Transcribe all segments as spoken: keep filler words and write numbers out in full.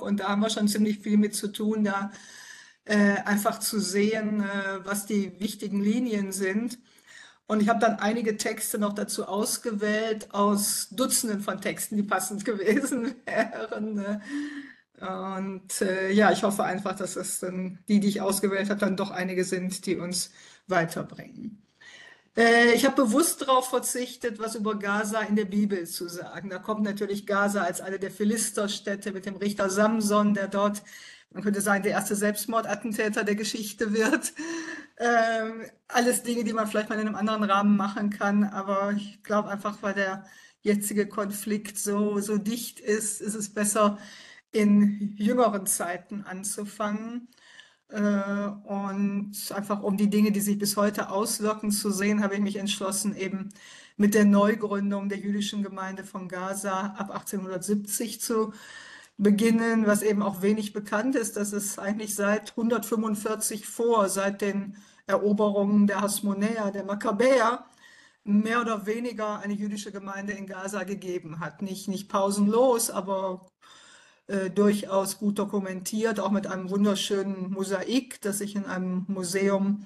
Blog und da haben wir schon ziemlich viel mit zu tun, da äh, einfach zu sehen, äh, was die wichtigen Linien sind. Und ich habe dann einige Texte noch dazu ausgewählt aus Dutzenden von Texten, die passend gewesen wären. Ne? Und äh, ja, ich hoffe einfach, dass es dann die, die ich ausgewählt habe, dann doch einige sind, die uns weiterbringen. Äh, ich habe bewusst darauf verzichtet, was über Gaza in der Bibel zu sagen. Da kommt natürlich Gaza als eine der Philisterstädte mit dem Richter Samson, der dort, man könnte sagen, der erste Selbstmordattentäter der Geschichte wird. Ähm, alles Dinge, die man vielleicht mal in einem anderen Rahmen machen kann, aber ich glaube einfach, weil der jetzige Konflikt so, so dicht ist, ist es besser, in jüngeren Zeiten anzufangen. Äh, und einfach um die Dinge, die sich bis heute auswirken, zu sehen, habe ich mich entschlossen, eben mit der Neugründung der jüdischen Gemeinde von Gaza ab achtzehnhundertsiebzig zu beginnen, was eben auch wenig bekannt ist, dass es eigentlich seit hundertfünfundvierzig vor, seit den Eroberungen der Hasmonäer, der Makkabäer, mehr oder weniger eine jüdische Gemeinde in Gaza gegeben hat. Nicht, nicht pausenlos, aber äh, durchaus gut dokumentiert, auch mit einem wunderschönen Mosaik, das sich in einem Museum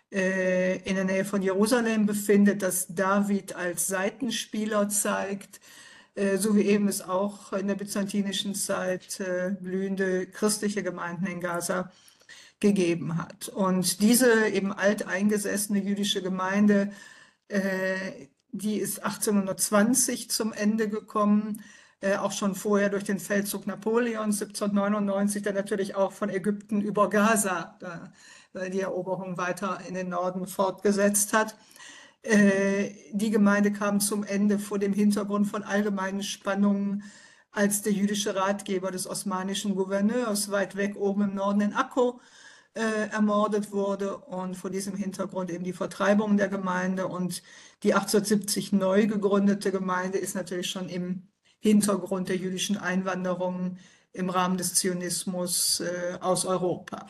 äh, in der Nähe von Jerusalem befindet, das David als Saitenspieler zeigt, äh, so wie eben es auch in der byzantinischen Zeit äh, blühende christliche Gemeinden in Gaza gegeben hat. Und diese eben alteingesessene jüdische Gemeinde, äh, die ist achtzehnhundertzwanzig zum Ende gekommen, äh, auch schon vorher durch den Feldzug Napoleons siebzehnhundertneunundneunzig, der natürlich auch von Ägypten über Gaza äh, die Eroberung weiter in den Norden fortgesetzt hat. Äh, die Gemeinde kam zum Ende vor dem Hintergrund von allgemeinen Spannungen, als der jüdische Ratgeber des osmanischen Gouverneurs weit weg oben im Norden in Akko äh, ermordet wurde und vor diesem Hintergrund eben die Vertreibung der Gemeinde und die achtzehnhundertsiebzig neu gegründete Gemeinde ist natürlich schon im Hintergrund der jüdischen Einwanderung im Rahmen des Zionismus äh, aus Europa.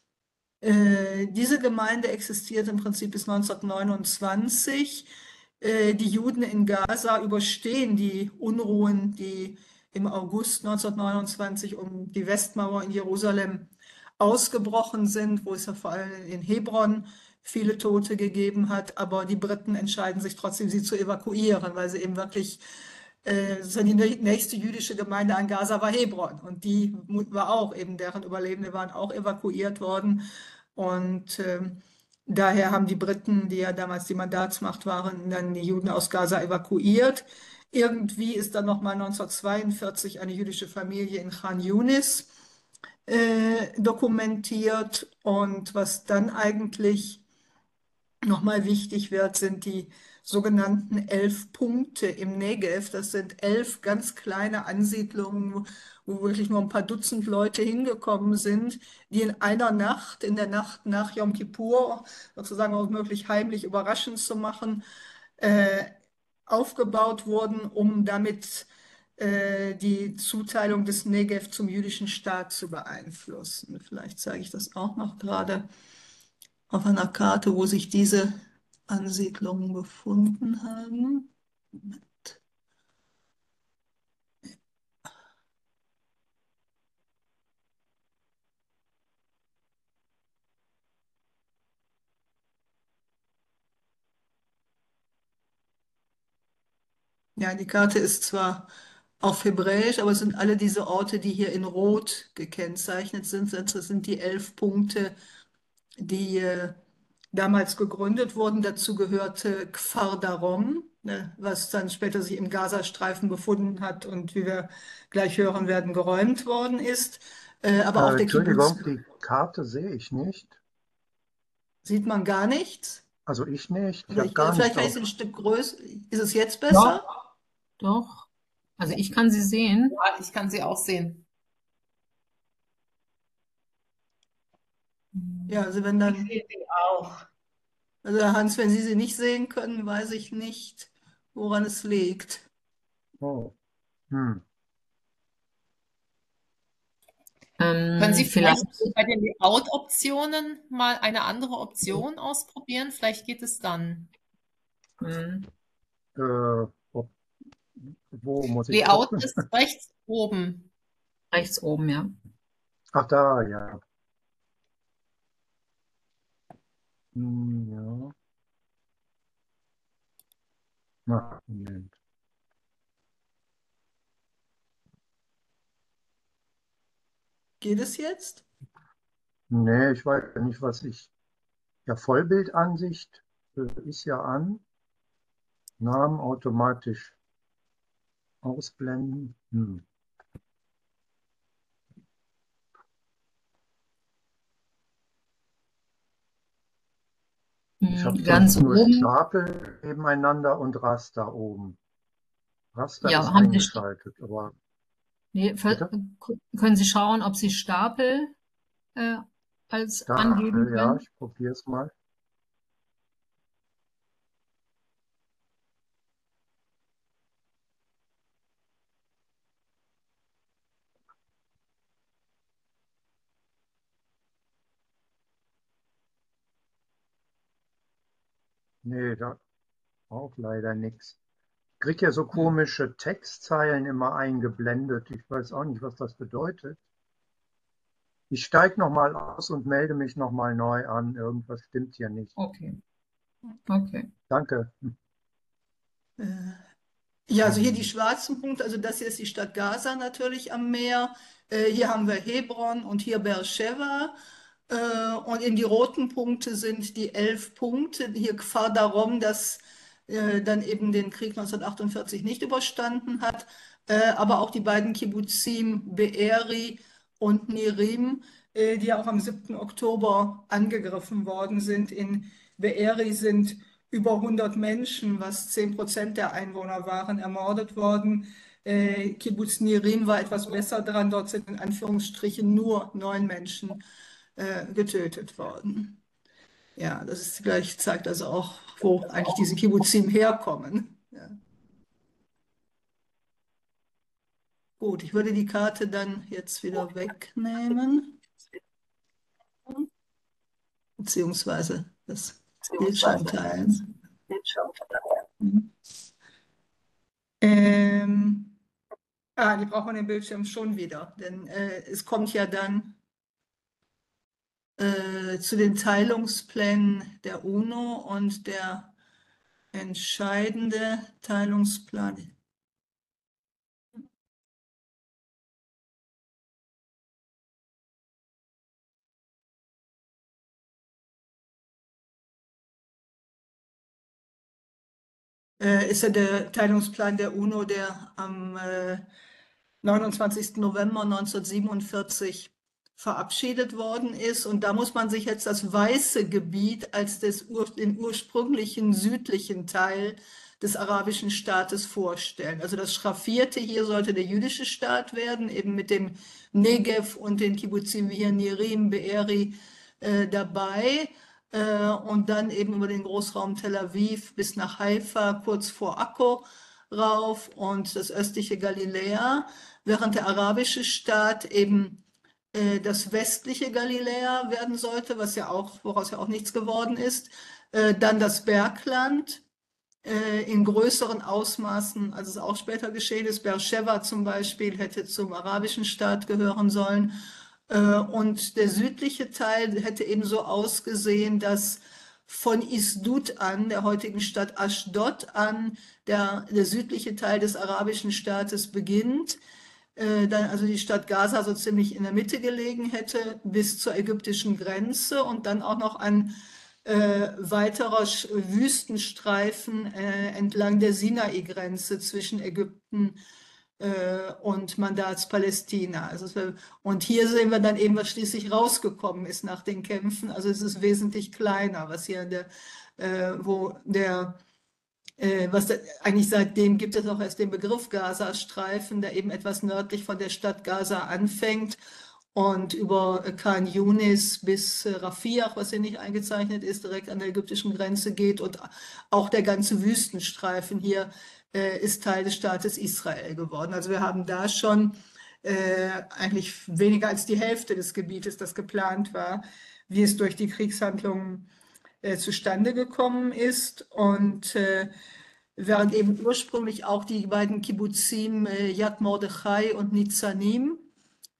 Äh, diese Gemeinde existiert im Prinzip bis neunzehnhundertneunundzwanzig. Äh, die Juden in Gaza überstehen die Unruhen, die im August neunzehnhundertneunundzwanzig um die Westmauer in Jerusalem ausgebrochen sind, wo es ja vor allem in Hebron viele Tote gegeben hat. Aber die Briten entscheiden sich trotzdem, sie zu evakuieren, weil sie eben wirklich äh, die nächste jüdische Gemeinde an Gaza war Hebron und die war auch eben, deren Überlebende waren auch evakuiert worden. Und ähm, daher haben die Briten, die ja damals die Mandatsmacht waren, dann die Juden aus Gaza evakuiert. Irgendwie ist dann nochmal neunzehnhundertzweiundvierzig eine jüdische Familie in Khan Yunis äh, dokumentiert. Und was dann eigentlich nochmal wichtig wird, sind die sogenannten elf Punkte im Negev. Das sind elf ganz kleine Ansiedlungen, wo wirklich nur ein paar Dutzend Leute hingekommen sind, die in einer Nacht, in der Nacht nach Yom Kippur, sozusagen auch möglich heimlich überraschend zu machen, äh, aufgebaut wurden, um damit äh, die Zuteilung des Negev zum jüdischen Staat zu beeinflussen. Vielleicht zeige ich das auch noch gerade auf einer Karte, wo sich diese Ansiedlungen befunden haben. Ja, die Karte ist zwar auf Hebräisch, aber es sind alle diese Orte, die hier in Rot gekennzeichnet sind. Das sind die elf Punkte, die äh, damals gegründet wurden. Dazu gehörte Kfar Darom, ne, was dann später sich im Gazastreifen befunden hat und wie wir gleich hören werden, geräumt worden ist. Äh, aber auch Äh, der Kibbutz Entschuldigung, die Karte sehe ich nicht. sieht man gar nichts. Also ich nicht. Ich Oder habe ich, gar vielleicht nichts kann ich es auf. ein Stück größer. Ist es jetzt Doch, besser? doch. Also ich kann sie sehen. Ja, ich kann sie auch sehen. Ja, also wenn Ich dann, sehe sie auch. also Herr Hans, wenn Sie sie nicht sehen können, weiß ich nicht, woran es liegt. Oh. Hm. Können Ähm, Sie vielleicht vielleicht, bei den Layout-Optionen mal eine andere Option ausprobieren? Vielleicht geht es dann. hm, Äh, ob, wo muss ich Layout gucken? ist rechts oben. Rechts oben, ja. Ach, da, ja. Hm, ja. Na, Moment. Geht es jetzt? Nee, ich weiß ja nicht, was ich. Ja, Vollbildansicht äh, ist ja an. Namen automatisch ausblenden. Hm. Ich habe Hm, Ganz sonst nur oben, Stapel nebeneinander und Raster oben. Raster ist ja, haben Sie, Sta- eingeschaltet, aber nee, ver- bitte? können Sie schauen, ob Sie Stapel äh, als angeben Stapel, ja, können? ich probiere es mal. Nee, da auch leider nichts. Ich kriege ja so Hm. komische Textzeilen immer eingeblendet. Ich weiß auch nicht, was das bedeutet. Ich steige nochmal aus und melde mich nochmal neu an. Irgendwas stimmt hier nicht. Okay, okay. Danke. Äh, Ja, also hier die Hm. schwarzen Punkte, also das hier ist die Stadt Gaza natürlich am Meer. Äh, hier haben wir Hebron und hier Beersheba. Äh, und in die roten Punkte sind die elf Punkte. Hier Kfar Darom, das äh, dann eben den Krieg neunzehnhundertachtundvierzig nicht überstanden hat. Äh, aber auch die beiden Kibbuzim Be'eri und Nirim, äh, die ja auch am siebten Oktober angegriffen worden sind. In Be'eri sind über hundert Menschen, was zehn Prozent der Einwohner waren, ermordet worden. Äh, Kibbuz Nirim war etwas besser dran. Dort sind in Anführungsstrichen nur neun Menschen äh, getötet worden. Ja, das ist gleich, zeigt also auch, wo eigentlich diese Kibbuzim herkommen. Ja. Gut, ich würde die Karte dann jetzt wieder wegnehmen, beziehungsweise das Bildschirm teilen. Mhm. Ähm, ah, die braucht man den Bildschirm schon wieder, denn äh, es kommt ja dann äh, zu den Teilungsplänen der UNO und der entscheidende Teilungsplan. Äh, ist ja der Teilungsplan der UNO, der am äh, neunundzwanzigsten November neunzehnhundertsiebenundvierzig verabschiedet worden ist. Und da muss man sich jetzt das weiße Gebiet als des, ur, den ursprünglichen südlichen Teil des arabischen Staates vorstellen. Also das Schraffierte hier sollte der jüdische Staat werden, eben mit dem Negev und den Kibbuzim wie hier Nirim, Be'eri äh, dabei. Äh, und dann eben über den Großraum Tel Aviv bis nach Haifa, kurz vor Akko rauf und das östliche Galiläa, während der arabische Staat eben äh, das westliche Galiläa werden sollte, was ja auch, woraus ja auch nichts geworden ist. Äh, dann das Bergland äh, in größeren Ausmaßen, als es auch später geschehen ist. Beersheba zum Beispiel hätte zum arabischen Staat gehören sollen. Äh, und der südliche Teil hätte eben so ausgesehen, dass von Isdut an, der heutigen Stadt Aschdod an, der, der südliche Teil des arabischen Staates beginnt, äh, dann also die Stadt Gaza so ziemlich in der Mitte gelegen hätte, bis zur ägyptischen Grenze und dann auch noch ein äh, weiterer Sch- Wüstenstreifen äh, entlang der Sinai-Grenze zwischen Ägypten äh, und Mandats Palästina. Also es wär, und hier sehen wir dann eben, was schließlich rausgekommen ist nach den Kämpfen. Also es ist wesentlich kleiner, was hier in der, äh, wo der äh, was da, eigentlich seitdem gibt es auch erst den Begriff Gazastreifen, der eben etwas nördlich von der Stadt Gaza anfängt und über äh, Khan Yunis bis äh, Rafiah, was hier nicht eingezeichnet ist, direkt an der ägyptischen Grenze geht und auch der ganze Wüstenstreifen hier äh, ist Teil des Staates Israel geworden. Also wir haben da schon äh, eigentlich weniger als die Hälfte des Gebietes, das geplant war, wie es durch die Kriegshandlungen äh, zustande gekommen ist. Und äh, während eben ursprünglich auch die beiden Kibbuzim äh, Yad Mordechai und Nitzanim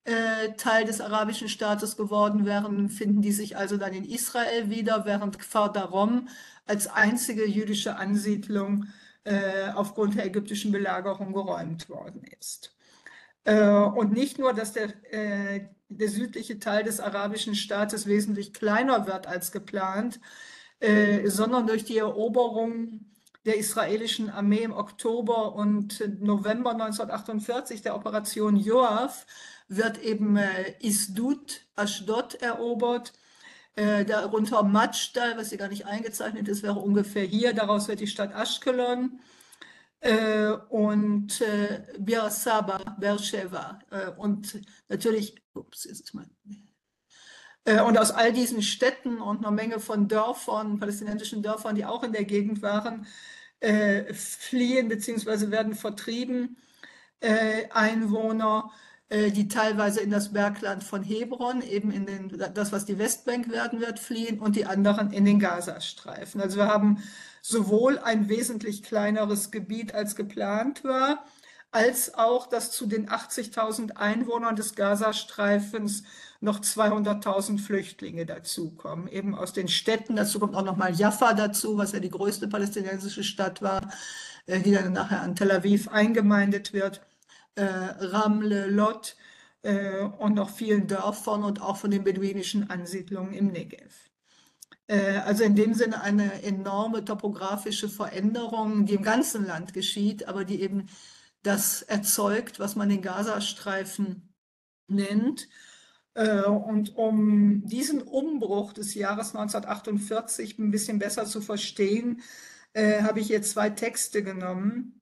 äh, Teil des arabischen Staates geworden wären, finden die sich also dann in Israel wieder, während Kfar Darom als einzige jüdische Ansiedlung äh, aufgrund der ägyptischen Belagerung geräumt worden ist. Äh, und nicht nur, dass der, äh, der südliche Teil des arabischen Staates wesentlich kleiner wird als geplant, äh, sondern durch die Eroberung der israelischen Armee im Oktober und November neunzehnhundertachtundvierzig, der Operation Yoav, wird eben äh, Isdut, Aschdod erobert. Äh, darunter Madschtal, was hier gar nicht eingezeichnet ist, wäre ungefähr hier. Daraus wird die Stadt Aschkelon. Äh, und äh, Bir Saba, Beersheva. Äh, und natürlich, ups, jetzt ist mein. Äh, und aus all diesen Städten und einer Menge von Dörfern, palästinensischen Dörfern, die auch in der Gegend waren, äh, fliehen bzw. werden vertrieben äh, Einwohner, äh, die teilweise in das Bergland von Hebron, eben in den, das, was die Westbank werden wird, fliehen, und die anderen in den Gazastreifen. Also wir haben sowohl ein wesentlich kleineres Gebiet als geplant war, als auch, dass zu den achtzigtausend Einwohnern des Gazastreifens noch zweihunderttausend Flüchtlinge dazukommen, eben aus den Städten. Dazu kommt auch noch mal Jaffa dazu, was ja die größte palästinensische Stadt war, äh, die dann nachher an Tel Aviv eingemeindet wird, äh, Ramle, Lot äh, und noch vielen Dörfern und auch von den beduinischen Ansiedlungen im Negev. Äh, also in dem Sinne eine enorme topografische Veränderung, die im ganzen Land geschieht, aber die eben das erzeugt, was man den Gazastreifen nennt. Und um diesen Umbruch des Jahres neunzehnhundertachtundvierzig ein bisschen besser zu verstehen, habe ich jetzt zwei Texte genommen.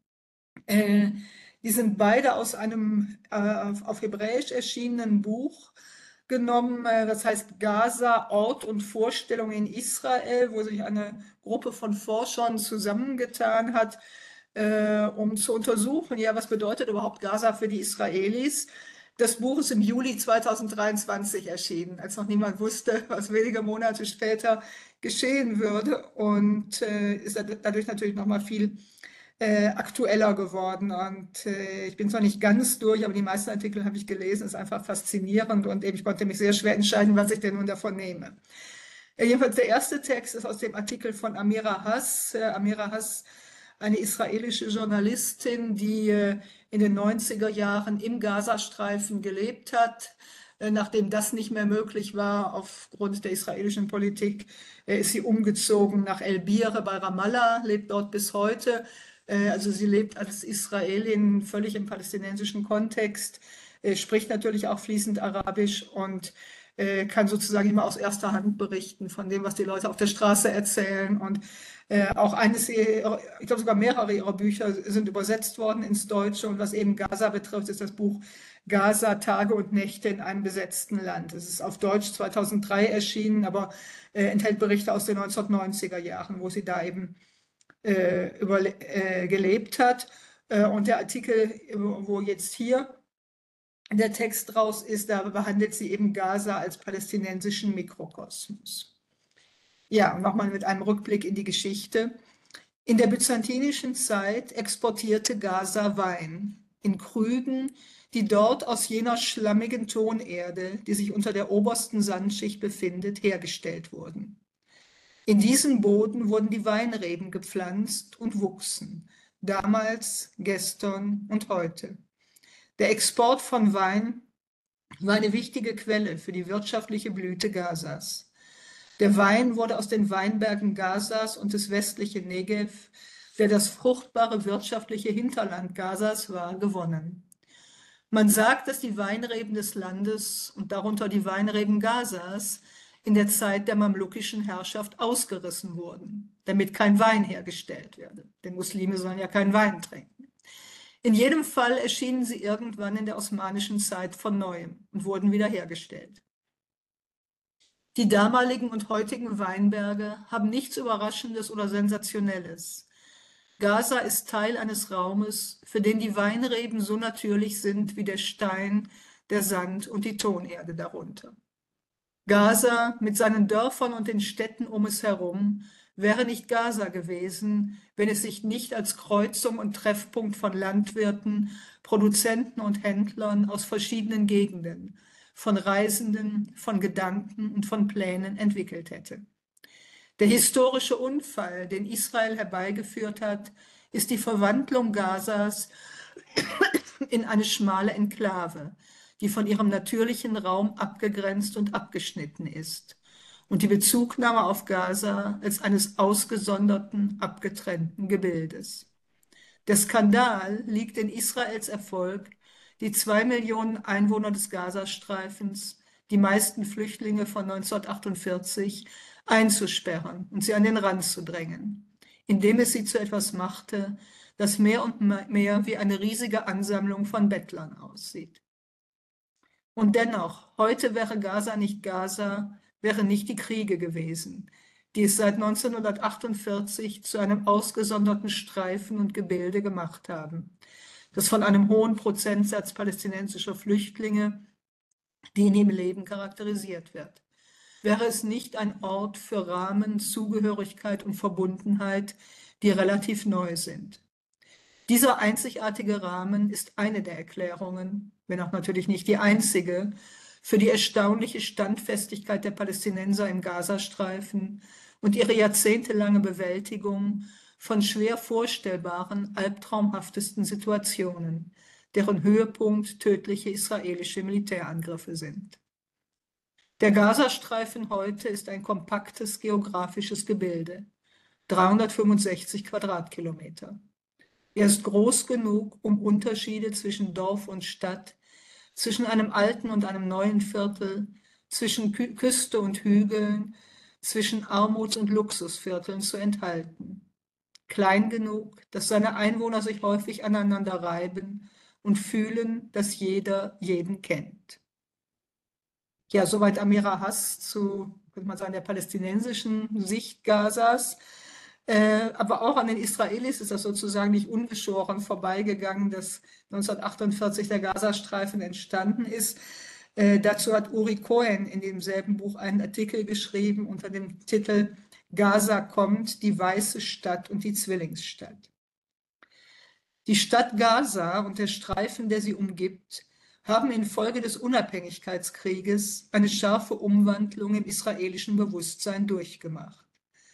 Die sind beide aus einem auf Hebräisch erschienenen Buch genommen, das heißt Gaza, Ort und Vorstellung in Israel, wo sich eine Gruppe von Forschern zusammengetan hat, Äh, um zu untersuchen, ja, was bedeutet überhaupt Gaza für die Israelis. Das Buch ist im Juli zweitausenddreiundzwanzig erschienen, als noch niemand wusste, was wenige Monate später geschehen würde, und äh, ist dadurch natürlich noch mal viel äh, aktueller geworden. Und äh, ich bin zwar nicht ganz durch, aber die meisten Artikel habe ich gelesen, ist einfach faszinierend, und eben, ich konnte mich sehr schwer entscheiden, was ich denn nun davon nehme. Äh, jedenfalls der erste Text ist aus dem Artikel von Amira Hass. Äh, Amira Hass, eine israelische Journalistin, die in den neunziger Jahren im Gazastreifen gelebt hat. Nachdem das nicht mehr möglich war aufgrund der israelischen Politik, ist sie umgezogen nach El Bire bei Ramallah, lebt dort bis heute. Also sie lebt als Israelin völlig im palästinensischen Kontext, spricht natürlich auch fließend Arabisch und kann sozusagen immer aus erster Hand berichten von dem, was die Leute auf der Straße erzählen. Und äh, auch eines, ich glaube sogar mehrere ihrer Bücher sind übersetzt worden ins Deutsche. Und was eben Gaza betrifft, ist das Buch Gaza, Tage und Nächte in einem besetzten Land. Es ist auf Deutsch zweitausenddrei erschienen, aber äh, enthält Berichte aus den neunzehnhundertneunziger Jahren, wo sie da eben äh, über, äh, gelebt hat. Äh, und der Artikel, wo jetzt hier der Text draus ist, da behandelt sie eben Gaza als palästinensischen Mikrokosmos. Ja, und nochmal mit einem Rückblick in die Geschichte. In der byzantinischen Zeit exportierte Gaza Wein in Krügen, die dort aus jener schlammigen Tonerde, die sich unter der obersten Sandschicht befindet, hergestellt wurden. In diesem Boden wurden die Weinreben gepflanzt und wuchsen, damals, gestern und heute. Der Export von Wein war eine wichtige Quelle für die wirtschaftliche Blüte Gazas. Der Wein wurde aus den Weinbergen Gazas und des westlichen Negev, der das fruchtbare wirtschaftliche Hinterland Gazas war, gewonnen. Man sagt, dass die Weinreben des Landes und darunter die Weinreben Gazas in der Zeit der mamlukischen Herrschaft ausgerissen wurden, damit kein Wein hergestellt werde. Denn Muslime sollen ja keinen Wein trinken. In jedem Fall erschienen sie irgendwann in der osmanischen Zeit von neuem und wurden wiederhergestellt. Die damaligen und heutigen Weinberge haben nichts Überraschendes oder Sensationelles. Gaza ist Teil eines Raumes, für den die Weinreben so natürlich sind wie der Stein, der Sand und die Tonerde darunter. Gaza mit seinen Dörfern und den Städten um es herum wäre nicht Gaza gewesen, wenn es sich nicht als Kreuzung und Treffpunkt von Landwirten, Produzenten und Händlern aus verschiedenen Gegenden, von Reisenden, von Gedanken und von Plänen entwickelt hätte. Der historische Unfall, den Israel herbeigeführt hat, ist die Verwandlung Gazas in eine schmale Enklave, die von ihrem natürlichen Raum abgegrenzt und abgeschnitten ist, und die Bezugnahme auf Gaza als eines ausgesonderten, abgetrennten Gebildes. Der Skandal liegt in Israels Erfolg, die zwei Millionen Einwohner des Gazastreifens, die meisten Flüchtlinge von neunzehnhundertachtundvierzig, einzusperren und sie an den Rand zu drängen, indem es sie zu etwas machte, das mehr und mehr wie eine riesige Ansammlung von Bettlern aussieht. Und dennoch, heute wäre Gaza nicht Gaza, wären nicht die Kriege gewesen, die es seit neunzehnhundertachtundvierzig zu einem ausgesonderten Streifen und Gebilde gemacht haben, das von einem hohen Prozentsatz palästinensischer Flüchtlinge, die in ihm leben, charakterisiert wird. Wäre es nicht ein Ort für Rahmen, Zugehörigkeit und Verbundenheit, die relativ neu sind. Dieser einzigartige Rahmen ist eine der Erklärungen, wenn auch natürlich nicht die einzige, für die erstaunliche Standfestigkeit der Palästinenser im Gazastreifen und ihre jahrzehntelange Bewältigung von schwer vorstellbaren, albtraumhaftesten Situationen, deren Höhepunkt tödliche israelische Militärangriffe sind. Der Gazastreifen heute ist ein kompaktes geografisches Gebilde, dreihundertfünfundsechzig Quadratkilometer. Er ist groß genug, um Unterschiede zwischen Dorf und Stadt, zwischen einem alten und einem neuen Viertel, zwischen Kü- Küste und Hügeln, zwischen Armuts- und Luxusvierteln zu enthalten. Klein genug, dass seine Einwohner sich häufig aneinander reiben und fühlen, dass jeder jeden kennt. Ja, soweit Amira Hass zu, könnte man sagen, der palästinensischen Sicht Gazas. Äh, aber auch an den Israelis ist das sozusagen nicht ungeschoren vorbeigegangen, dass neunzehnhundertachtundvierzig der Gazastreifen entstanden ist. Äh, dazu hat Uri Cohen in demselben Buch einen Artikel geschrieben unter dem Titel Gaza kommt, die weiße Stadt und die Zwillingsstadt. Die Stadt Gaza und der Streifen, der sie umgibt, haben infolge des Unabhängigkeitskrieges eine scharfe Umwandlung im israelischen Bewusstsein durchgemacht.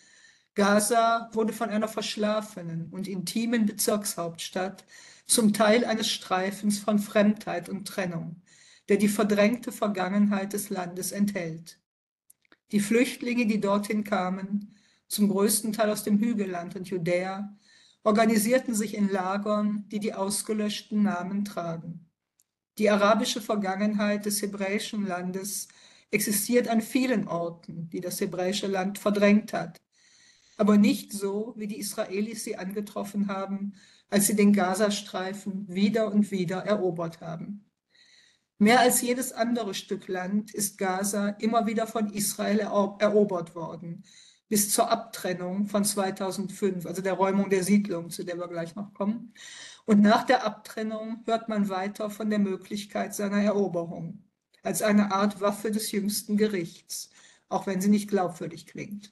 Gaza wurde von einer verschlafenen und intimen Bezirkshauptstadt zum Teil eines Streifens von Fremdheit und Trennung, der die verdrängte Vergangenheit des Landes enthält. Die Flüchtlinge, die dorthin kamen, zum größten Teil aus dem Hügelland und Judäa, organisierten sich in Lagern, die die ausgelöschten Namen tragen. Die arabische Vergangenheit des hebräischen Landes existiert an vielen Orten, die das hebräische Land verdrängt hat, aber nicht so, wie die Israelis sie angetroffen haben, als sie den Gazastreifen wieder und wieder erobert haben. Mehr als jedes andere Stück Land ist Gaza immer wieder von Israel erobert worden, bis zur Abtrennung von zweitausendfünf, also der Räumung der Siedlung, zu der wir gleich noch kommen. Und nach der Abtrennung hört man weiter von der Möglichkeit seiner Eroberung, als eine Art Waffe des jüngsten Gerichts, auch wenn sie nicht glaubwürdig klingt.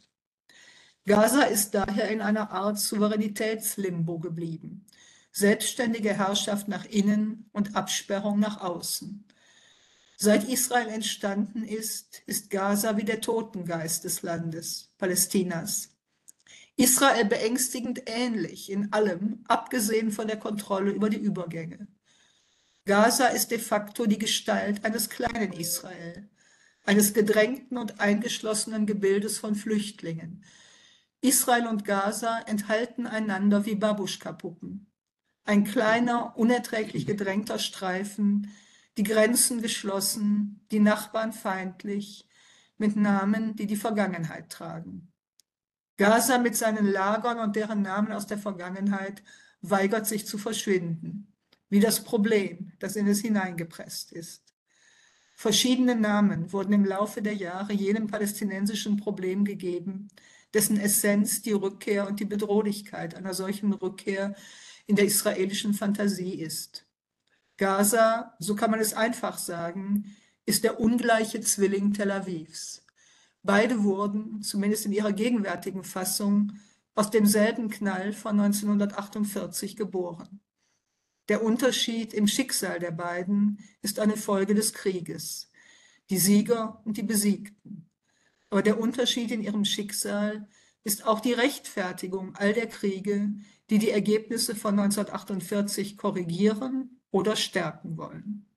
Gaza ist daher in einer Art Souveränitätslimbo geblieben, selbstständige Herrschaft nach innen und Absperrung nach außen. Seit Israel entstanden ist, ist Gaza wie der Totengeist des Landes, Palästinas. Israel beängstigend ähnlich in allem, abgesehen von der Kontrolle über die Übergänge. Gaza ist de facto die Gestalt eines kleinen Israel, eines gedrängten und eingeschlossenen Gebildes von Flüchtlingen. Israel und Gaza enthalten einander wie Babuschka-Puppen. Ein kleiner, unerträglich gedrängter Streifen, die Grenzen geschlossen, die Nachbarn feindlich, mit Namen, die die Vergangenheit tragen. Gaza mit seinen Lagern und deren Namen aus der Vergangenheit weigert sich zu verschwinden, wie das Problem, das in es hineingepresst ist. Verschiedene Namen wurden im Laufe der Jahre jenem palästinensischen Problem gegeben, dessen Essenz die Rückkehr und die Bedrohlichkeit einer solchen Rückkehr in der israelischen Fantasie ist. Gaza, so kann man es einfach sagen, ist der ungleiche Zwilling Tel Avivs. Beide wurden, zumindest in ihrer gegenwärtigen Fassung, aus demselben Knall von neunzehnhundertachtundvierzig geboren. Der Unterschied im Schicksal der beiden ist eine Folge des Krieges, die Sieger und die Besiegten. Aber der Unterschied in ihrem Schicksal ist auch die Rechtfertigung all der Kriege, die die Ergebnisse von neunzehnhundertachtundvierzig korrigieren oder stärken wollen.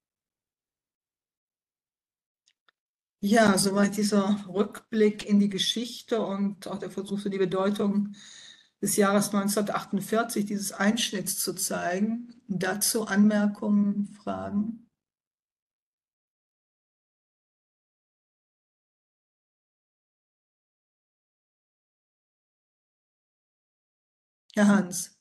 Ja, soweit dieser Rückblick in die Geschichte und auch der Versuch, so die Bedeutung des Jahres neunzehnhundertachtundvierzig, dieses Einschnitts zu zeigen. Dazu Anmerkungen, Fragen? Herr Hans.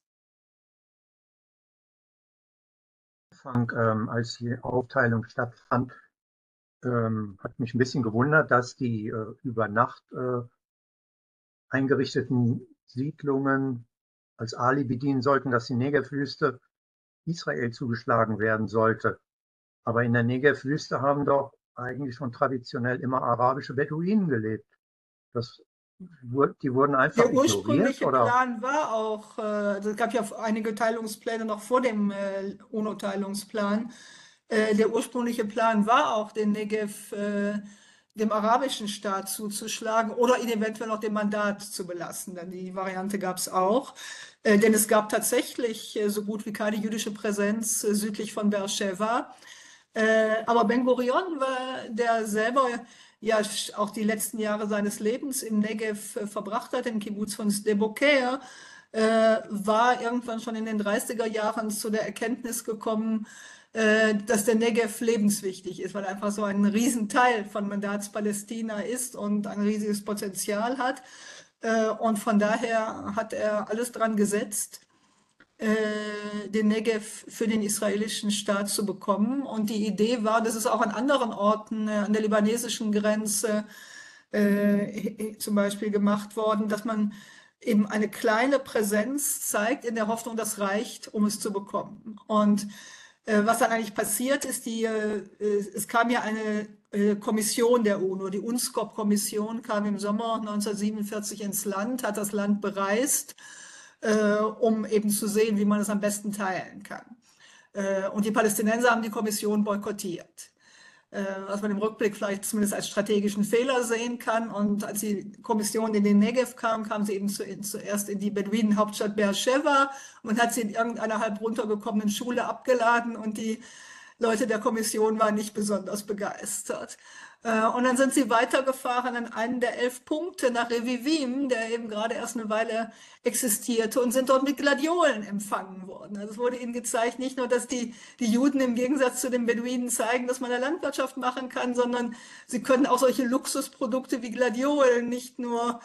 Anfang, ähm, als die Aufteilung stattfand, ähm, hat mich ein bisschen gewundert, dass die äh, über Nacht äh, eingerichteten Siedlungen als Alibi dienen sollten, dass die Negev-Wüste Israel zugeschlagen werden sollte. Aber in der Negev-Wüste haben doch eigentlich schon traditionell immer arabische Beduinen gelebt. Das, die wurden einfach Der ursprüngliche ignoriert, oder? Plan war auch, äh, also es gab ja einige Teilungspläne noch vor dem äh, UNO-Teilungsplan. Äh, der ursprüngliche Plan war auch, den Negev äh, dem arabischen Staat zuzuschlagen oder ihn eventuell noch dem Mandat zu belassen. Denn die Variante gab es auch. Äh, denn es gab tatsächlich äh, so gut wie keine jüdische Präsenz äh, südlich von Beersheva. Äh, aber Ben Gurion war, der selber ja auch die letzten Jahre seines Lebens im Negev äh, verbracht hat, im Kibbuz von Sde-Boker, äh, war irgendwann schon in den dreißiger Jahren zu der Erkenntnis gekommen, äh, dass der Negev lebenswichtig ist, weil er einfach so ein Riesenteil von Mandatspalästina ist und ein riesiges Potenzial hat. Äh, und von daher hat er alles dran gesetzt, den Negev für den israelischen Staat zu bekommen. Und die Idee war, dass es auch an anderen Orten, an der libanesischen Grenze äh, zum Beispiel gemacht worden, dass man eben eine kleine Präsenz zeigt, in der Hoffnung, das reicht, um es zu bekommen. Und äh, was dann eigentlich passiert ist, die, äh, es kam ja eine äh, Kommission der UNO, die UNSCOP-Kommission kam im Sommer neunzehnhundertsiebenundvierzig ins Land, hat das Land bereist, äh, um eben zu sehen, wie man es am besten teilen kann. Äh, und die Palästinenser haben die Kommission boykottiert, äh, was man im Rückblick vielleicht zumindest als strategischen Fehler sehen kann. Und als die Kommission in den Negev kam, kam sie eben zu, in, zuerst in die Beduinen-Hauptstadt Beersheva und hat sie in irgendeiner halb runtergekommenen Schule abgeladen und die Leute der Kommission waren nicht besonders begeistert. Und dann sind sie weitergefahren an einen der elf Punkte nach Revivim, der eben gerade erst eine Weile existierte, und sind dort mit Gladiolen empfangen worden. Also es wurde ihnen gezeigt, nicht nur, dass die, die Juden im Gegensatz zu den Beduinen zeigen, dass man eine Landwirtschaft machen kann, sondern sie können auch solche Luxusprodukte wie Gladiolen, nicht nur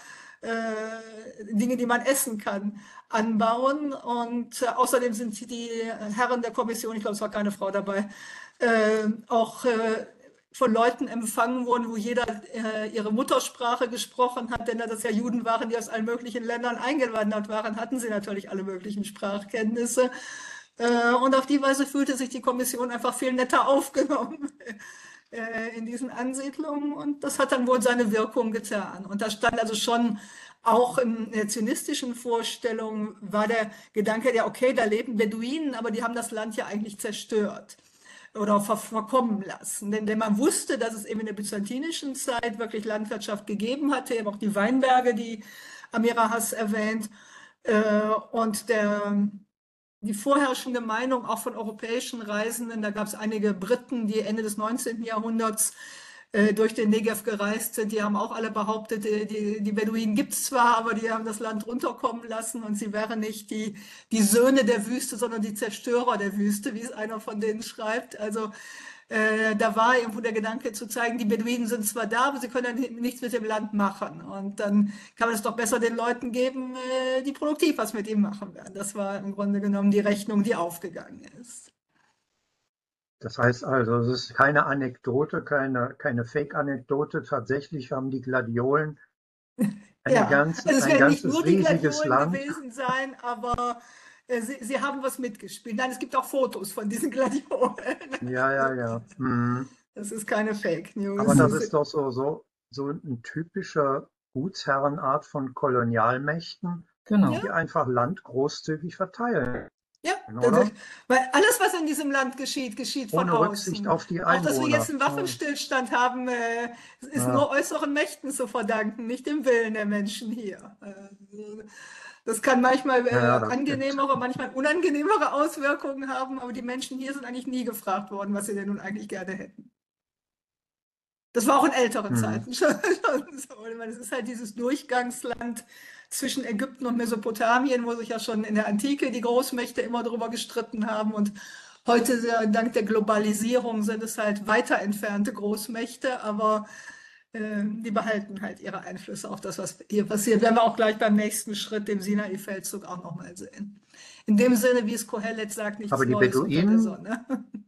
äh, Dinge, die man essen kann, anbauen. Und äh, außerdem sind die Herren der Kommission, ich glaube, es war keine Frau dabei, äh, auch äh, von Leuten empfangen worden, wo jeder äh, ihre Muttersprache gesprochen hat, denn da das ja Juden waren, die aus allen möglichen Ländern eingewandert waren, hatten sie natürlich alle möglichen Sprachkenntnisse. Äh, und auf die Weise fühlte sich die Kommission einfach viel netter aufgenommen äh, in diesen Ansiedlungen, und das hat dann wohl seine Wirkung getan. Und da stand also schon auch in der zionistischen Vorstellung war der Gedanke, ja okay, da leben Beduinen, aber die haben das Land ja eigentlich zerstört oder verkommen lassen. Denn, denn man wusste, dass es eben in der byzantinischen Zeit wirklich Landwirtschaft gegeben hatte, eben auch die Weinberge, die Amira Hass erwähnt. Und der, die vorherrschende Meinung auch von europäischen Reisenden, da gab es einige Briten, die Ende des neunzehnten Jahrhunderts durch den Negev gereist sind, die haben auch alle behauptet, die, die Beduinen gibt es zwar, aber die haben das Land runterkommen lassen und sie wären nicht die, die Söhne der Wüste, sondern die Zerstörer der Wüste, wie es einer von denen schreibt. Also äh, da war irgendwo der Gedanke zu zeigen, die Beduinen sind zwar da, aber sie können ja nichts mit dem Land machen. Und dann kann man es doch besser den Leuten geben, äh, die produktiv was mit ihm machen werden. Das war im Grunde genommen die Rechnung, die aufgegangen ist. Das heißt also, es ist keine Anekdote, keine, keine Fake-Anekdote. Tatsächlich haben die Gladiolen eine ja, ganze, also es ein werden nicht ganzes nur die riesiges Gladiolen Land. gewesen sein, aber äh, sie, sie haben was mitgespielt. Nein, es gibt auch Fotos von diesen Gladiolen. Ja, ja, ja. Mhm. Das ist keine Fake News. Aber das ist doch so, so, so ein typischer Gutsherrenart von Kolonialmächten, Genau. die einfach Land großzügig verteilen. Ja, oder? weil alles, was in diesem Land geschieht, geschieht von Ohne Rücksicht außen. auf die Auch dass wir jetzt Einwohner. einen Waffenstillstand haben, äh, ist Ja, nur äußeren Mächten zu verdanken, nicht dem Willen der Menschen hier. Äh, Das kann manchmal ja, ja, äh, das stimmt. angenehmere, manchmal unangenehmere Auswirkungen haben, aber die Menschen hier sind eigentlich nie gefragt worden, was sie denn nun eigentlich gerne hätten. Das war auch in älteren Hm. Zeiten schon, schon so. Ich meine, es ist halt dieses Durchgangsland zwischen Ägypten und Mesopotamien, wo sich ja schon in der Antike die Großmächte immer darüber gestritten haben. Und heute, äh, dank der Globalisierung, sind es halt weiter entfernte Großmächte, aber äh, die behalten halt ihre Einflüsse auf das, was hier passiert. Werden wir auch gleich beim nächsten Schritt, dem Sinai-Feldzug, auch nochmal sehen. In dem Sinne, wie es Kohelet sagt, nichts Aber die Neues unter der Beduinen, Sonne.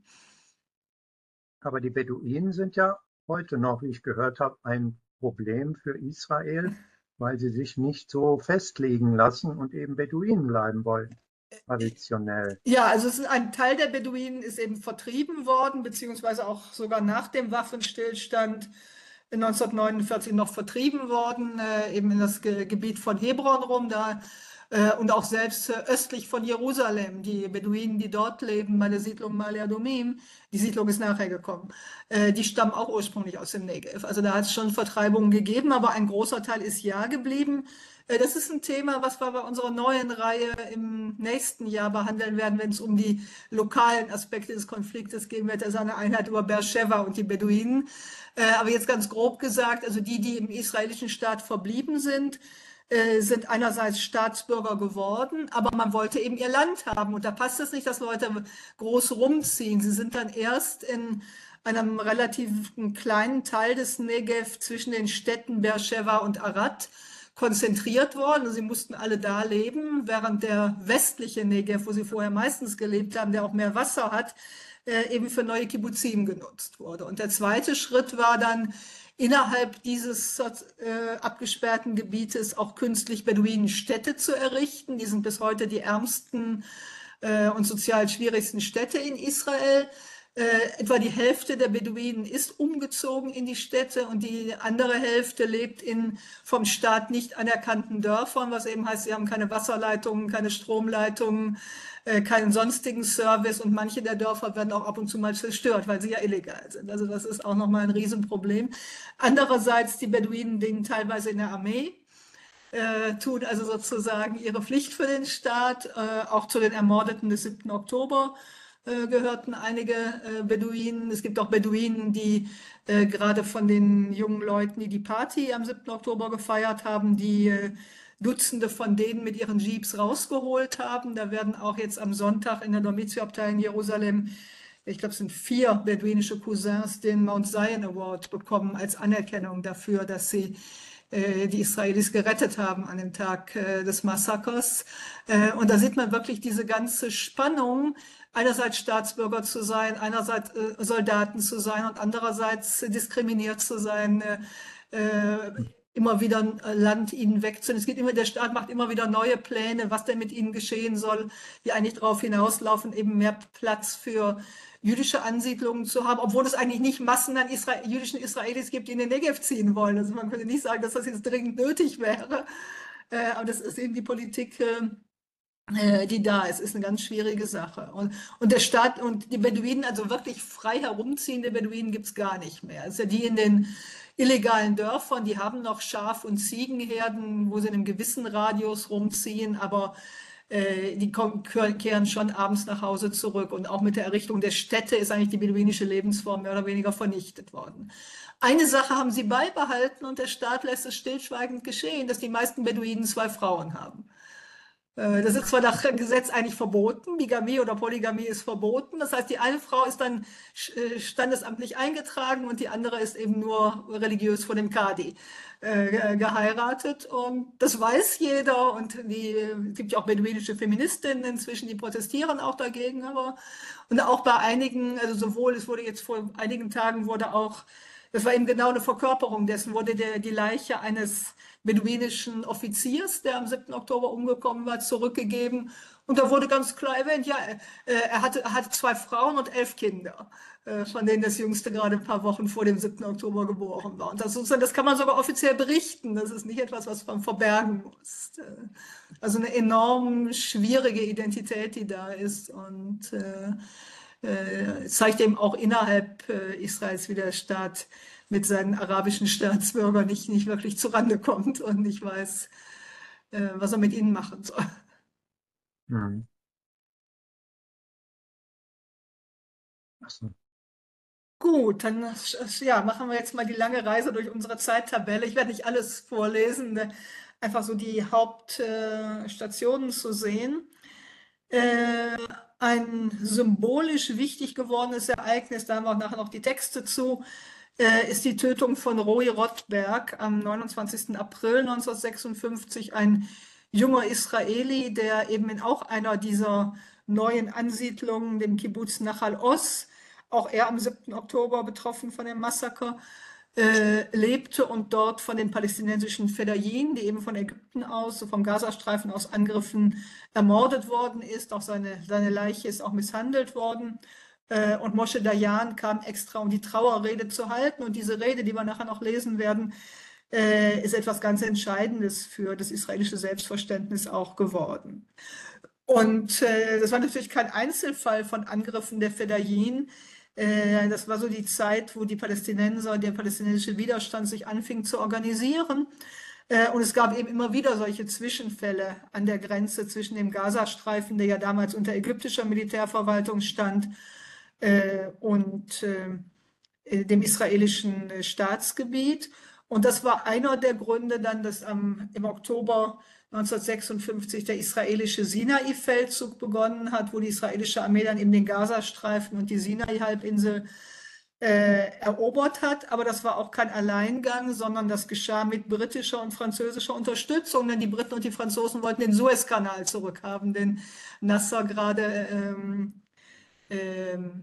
aber die Beduinen sind ja heute noch, wie ich gehört habe, ein Problem für Israel, weil sie sich nicht so festlegen lassen und eben Beduinen bleiben wollen, traditionell. Ja, also es ist ein Teil der Beduinen ist eben vertrieben worden, beziehungsweise auch sogar nach dem Waffenstillstand neunzehnhundertneunundvierzig noch vertrieben worden, äh, eben in das Ge Gebiet von Hebron rum, da äh, und auch selbst äh, östlich von Jerusalem. Die Beduinen, die dort leben, bei der Siedlung Male Adumim, die Siedlung ist nachher gekommen, äh, die stammen auch ursprünglich aus dem Negev. Also da hat es schon Vertreibungen gegeben, aber ein großer Teil ist ja geblieben. Das ist ein Thema, was wir bei unserer neuen Reihe im nächsten Jahr behandeln werden, wenn es um die lokalen Aspekte des Konfliktes gehen wird. Das ist eine Einheit über Beersheva und die Beduinen. Aber jetzt ganz grob gesagt, also die, die im israelischen Staat verblieben sind, sind einerseits Staatsbürger geworden, aber man wollte eben ihr Land haben. Und da passt es nicht, dass Leute groß rumziehen. Sie sind dann erst in einem relativ kleinen Teil des Negev zwischen den Städten Beersheva und Arad konzentriert worden. Also sie mussten alle da leben, während der westliche Negev, wo sie vorher meistens gelebt haben, der auch mehr Wasser hat, äh, eben für neue Kibbuzim genutzt wurde. Und der zweite Schritt war dann, innerhalb dieses äh, abgesperrten Gebietes auch künstlich Beduinenstädte zu errichten. Die sind bis heute die ärmsten äh, und sozial schwierigsten Städte in Israel. Äh, etwa die Hälfte der Beduinen ist umgezogen in die Städte und die andere Hälfte lebt in vom Staat nicht anerkannten Dörfern, was eben heißt, sie haben keine Wasserleitungen, keine Stromleitungen, äh, keinen sonstigen Service und manche der Dörfer werden auch ab und zu mal zerstört, weil sie ja illegal sind. Also das ist auch nochmal ein Riesenproblem. Andererseits, die Beduinen dienen teilweise in der Armee. Äh, tun also sozusagen ihre Pflicht für den Staat, äh, auch zu den Ermordeten des siebten Oktober gehörten einige äh, Beduinen. Es gibt auch Beduinen, die äh, gerade von den jungen Leuten, die die Party am siebten Oktober gefeiert haben, die äh, Dutzende von denen mit ihren Jeeps rausgeholt haben. Da werden auch jetzt am Sonntag in der Domizio-Abtei in Jerusalem, ich glaube, es sind vier beduinische Cousins, den Mount Zion Award bekommen als Anerkennung dafür, dass sie die Israelis gerettet haben an dem Tag äh, des Massakers. Äh, und da sieht man wirklich diese ganze Spannung, einerseits Staatsbürger zu sein, einerseits äh, Soldaten zu sein und andererseits diskriminiert zu sein, äh, immer wieder Land ihnen wegzunehmen. Es geht immer, der Staat macht immer wieder neue Pläne, was denn mit ihnen geschehen soll, die eigentlich darauf hinauslaufen, eben mehr Platz für jüdische Ansiedlungen zu haben, obwohl es eigentlich nicht Massen an Isra jüdischen Israelis gibt, die in den Negev ziehen wollen. Also man könnte nicht sagen, dass das jetzt dringend nötig wäre, äh, aber das ist eben die Politik, äh, die da ist. Ist eine ganz schwierige Sache. Und, und der Staat und die Beduinen, also wirklich frei herumziehende Beduinen gibt es gar nicht mehr. Also die in den illegalen Dörfern, die haben noch Schaf- und Ziegenherden, wo sie in einem gewissen Radius rumziehen, aber die kommen, kehren schon abends nach Hause zurück. Und auch mit der Errichtung der Städte ist eigentlich die beduinische Lebensform mehr oder weniger vernichtet worden. Eine Sache haben sie beibehalten und der Staat lässt es stillschweigend geschehen, dass die meisten Beduinen zwei Frauen haben. Das ist zwar nach Gesetz eigentlich verboten, Bigamie oder Polygamie ist verboten. Das heißt, die eine Frau ist dann standesamtlich eingetragen und die andere ist eben nur religiös von dem Kadi äh, geheiratet. Und das weiß jeder. Und die, es gibt ja auch beduinische Feministinnen inzwischen, die protestieren auch dagegen. Aber und auch bei einigen, also sowohl, es wurde jetzt vor einigen Tagen wurde auch, das war eben genau eine Verkörperung dessen, wurde der, die Leiche eines beduinischen Offiziers, der am siebten Oktober umgekommen war, zurückgegeben. Und da wurde ganz klar erwähnt, ja, äh, er hatte, er hatte zwei Frauen und elf Kinder, äh, von denen das jüngste gerade ein paar Wochen vor dem siebten Oktober geboren war. Und das, sozusagen, das kann man sogar offiziell berichten. Das ist nicht etwas, was man verbergen muss. Äh, Also eine enorm schwierige Identität, die da ist. Und äh, äh, zeigt eben auch innerhalb äh, Israels, wie der Staat mit seinen arabischen Staatsbürgern nicht, nicht wirklich zurande kommt und nicht weiß, äh, was er mit ihnen machen soll. Hm. Ach so. Gut, dann ja, machen wir jetzt mal die lange Reise durch unsere Zeittabelle. Ich werde nicht alles vorlesen, ne, einfach so die Hauptstationen zu sehen. Äh, ein symbolisch wichtig gewordenes Ereignis, da haben wir auch nachher noch die Texte zu, äh, ist die Tötung von Roy Rothberg am neunundzwanzigsten April neunzehnhundertsechsundfünfzig, ein junger Israeli, der eben in auch einer dieser neuen Ansiedlungen, dem Kibbuz Nachal Oz, auch er am siebten Oktober betroffen von dem Massaker, äh, lebte und dort von den palästinensischen Fedayeen, die eben von Ägypten aus, so vom Gazastreifen aus Angriffen ermordet worden ist. Auch seine, seine Leiche ist auch misshandelt worden. Äh, und Moshe Dayan kam extra, um die Trauerrede zu halten. Und diese Rede, die wir nachher noch lesen werden, äh, ist etwas ganz Entscheidendes für das israelische Selbstverständnis auch geworden. Und äh, das war natürlich kein Einzelfall von Angriffen der Fedayeen. Äh, das war so die Zeit, wo die Palästinenser, der palästinensische Widerstand sich anfing zu organisieren. Äh, und es gab eben immer wieder solche Zwischenfälle an der Grenze zwischen dem Gazastreifen, der ja damals unter ägyptischer Militärverwaltung stand, äh, und äh, dem israelischen Staatsgebiet. Und das war einer der Gründe dann, dass am, im Oktober neunzehnhundertsechsundfünfzig der israelische Sinai-Feldzug begonnen hat, wo die israelische Armee dann eben den Gazastreifen und die Sinai-Halbinsel äh, erobert hat. Aber das war auch kein Alleingang, sondern das geschah mit britischer und französischer Unterstützung, denn die Briten und die Franzosen wollten den Suezkanal zurückhaben, den Nasser gerade ähm, ähm,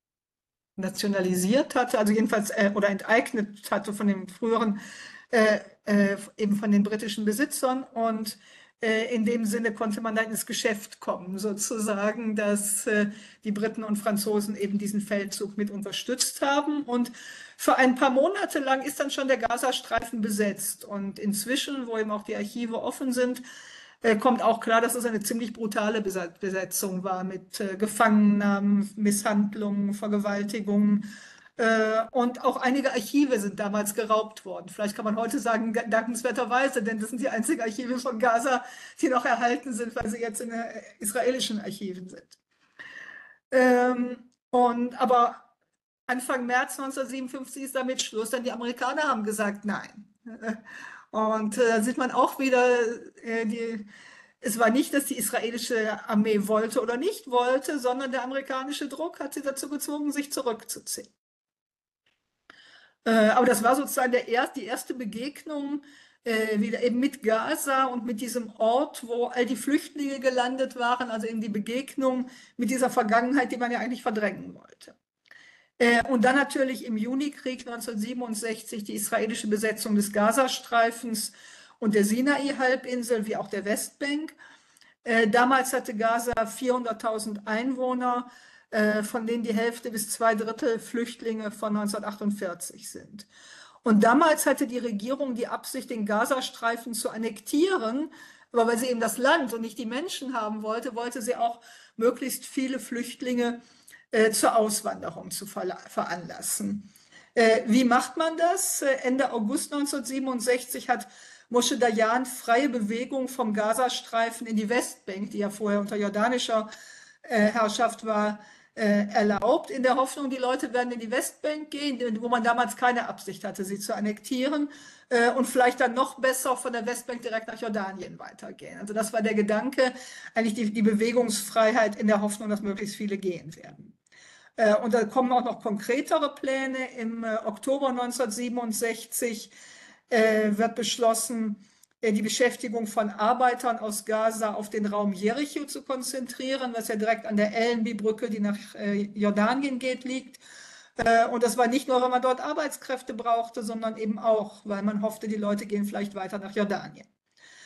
nationalisiert hatte, also jedenfalls äh, oder enteignet hatte von den früheren, äh, äh, eben von den britischen Besitzern. Und äh, in dem Sinne konnte man dann ins Geschäft kommen, sozusagen, dass äh, die Briten und Franzosen eben diesen Feldzug mit unterstützt haben. Und für ein paar Monate lang ist dann schon der Gazastreifen besetzt. Und inzwischen, wo eben auch die Archive offen sind, kommt auch klar, dass es eine ziemlich brutale Besetzung war mit äh, Gefangennahmen, Misshandlungen, Vergewaltigungen. Äh, und auch einige Archive sind damals geraubt worden. Vielleicht kann man heute sagen, dankenswerterweise, denn das sind die einzigen Archive von Gaza, die noch erhalten sind, weil sie jetzt in den israelischen Archiven sind. Ähm, und, aber Anfang März neunzehnhundertsiebenundfünfzig ist damit Schluss, denn die Amerikaner haben gesagt, nein. Und da äh, sieht man auch wieder, äh, die, es war nicht, dass die israelische Armee wollte oder nicht wollte, sondern der amerikanische Druck hat sie dazu gezwungen, sich zurückzuziehen. Äh, aber das war sozusagen der erst, die erste Begegnung äh, wieder eben mit Gaza und mit diesem Ort, wo all die Flüchtlinge gelandet waren, also eben die Begegnung mit dieser Vergangenheit, die man ja eigentlich verdrängen wollte. Und dann natürlich im Junikrieg neunzehnhundertsiebenundsechzig die israelische Besetzung des Gazastreifens und der Sinai-Halbinsel wie auch der Westbank. Damals hatte Gaza vierhunderttausend Einwohner, von denen die Hälfte bis zwei Drittel Flüchtlinge von neunzehnhundertachtundvierzig sind. Und damals hatte die Regierung die Absicht, den Gazastreifen zu annektieren, aber weil sie eben das Land und nicht die Menschen haben wollte, wollte sie auch möglichst viele Flüchtlinge Äh, zur Auswanderung zu veranlassen. Äh, wie macht man das? Äh, Ende August neunzehnhundertsiebenundsechzig hat Moshe Dayan freie Bewegung vom Gazastreifen in die Westbank, die ja vorher unter jordanischer äh, Herrschaft war, äh, erlaubt, in der Hoffnung, die Leute werden in die Westbank gehen, wo man damals keine Absicht hatte, sie zu annektieren, äh, und vielleicht dann noch besser von der Westbank direkt nach Jordanien weitergehen. Also das war der Gedanke, eigentlich die, die Bewegungsfreiheit in der Hoffnung, dass möglichst viele gehen werden. Und da kommen auch noch konkretere Pläne. Im Oktober neunzehnhundertsiebenundsechzig äh, wird beschlossen, äh, die Beschäftigung von Arbeitern aus Gaza auf den Raum Jericho zu konzentrieren, was ja direkt an der Allenby-Brücke, die nach äh, Jordanien geht, liegt. Äh, und das war nicht nur, weil man dort Arbeitskräfte brauchte, sondern eben auch, weil man hoffte, die Leute gehen vielleicht weiter nach Jordanien.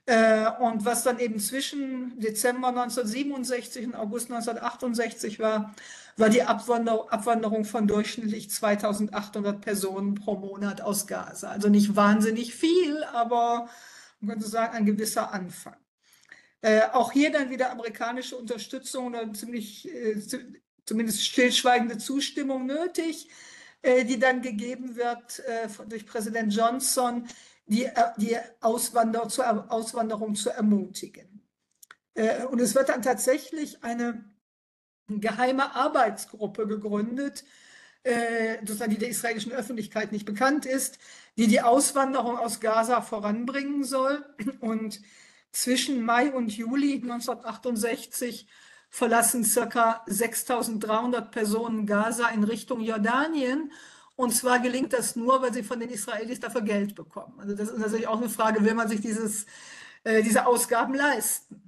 Äh, und was dann eben zwischen Dezember neunzehnhundertsiebenundsechzig und August neunzehnhundertachtundsechzig war, war die Abwander Abwanderung von durchschnittlich zweitausendachthundert Personen pro Monat aus Gaza. Also nicht wahnsinnig viel, aber man könnte sagen, ein gewisser Anfang. Äh, auch hier dann wieder amerikanische Unterstützung oder ziemlich, äh, zumindest stillschweigende Zustimmung nötig, äh, die dann gegeben wird äh, durch Präsident Johnson, die, die Auswander zur Auswanderung zu ermutigen. Äh, und es wird dann tatsächlich eine geheime Arbeitsgruppe gegründet, äh, die der israelischen Öffentlichkeit nicht bekannt ist, die die Auswanderung aus Gaza voranbringen soll. Und zwischen Mai und Juli neunzehnhundertachtundsechzig verlassen ca. sechstausenddreihundert Personen Gaza in Richtung Jordanien. Und zwar gelingt das nur, weil sie von den Israelis dafür Geld bekommen. Also das ist natürlich auch eine Frage, will man sich dieses, äh, diese Ausgaben leisten?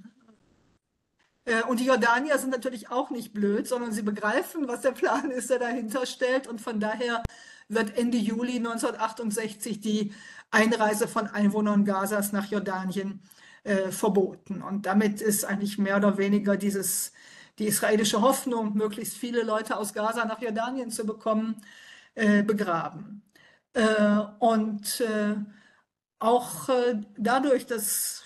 Äh, und die Jordanier sind natürlich auch nicht blöd, sondern sie begreifen, was der Plan ist, der dahinter stellt. Und von daher wird Ende Juli neunzehnhundertachtundsechzig die Einreise von Einwohnern Gazas nach Jordanien äh, verboten. Und damit ist eigentlich mehr oder weniger dieses, die israelische Hoffnung, möglichst viele Leute aus Gaza nach Jordanien zu bekommen, äh, begraben. Äh, und äh, auch äh, dadurch, dass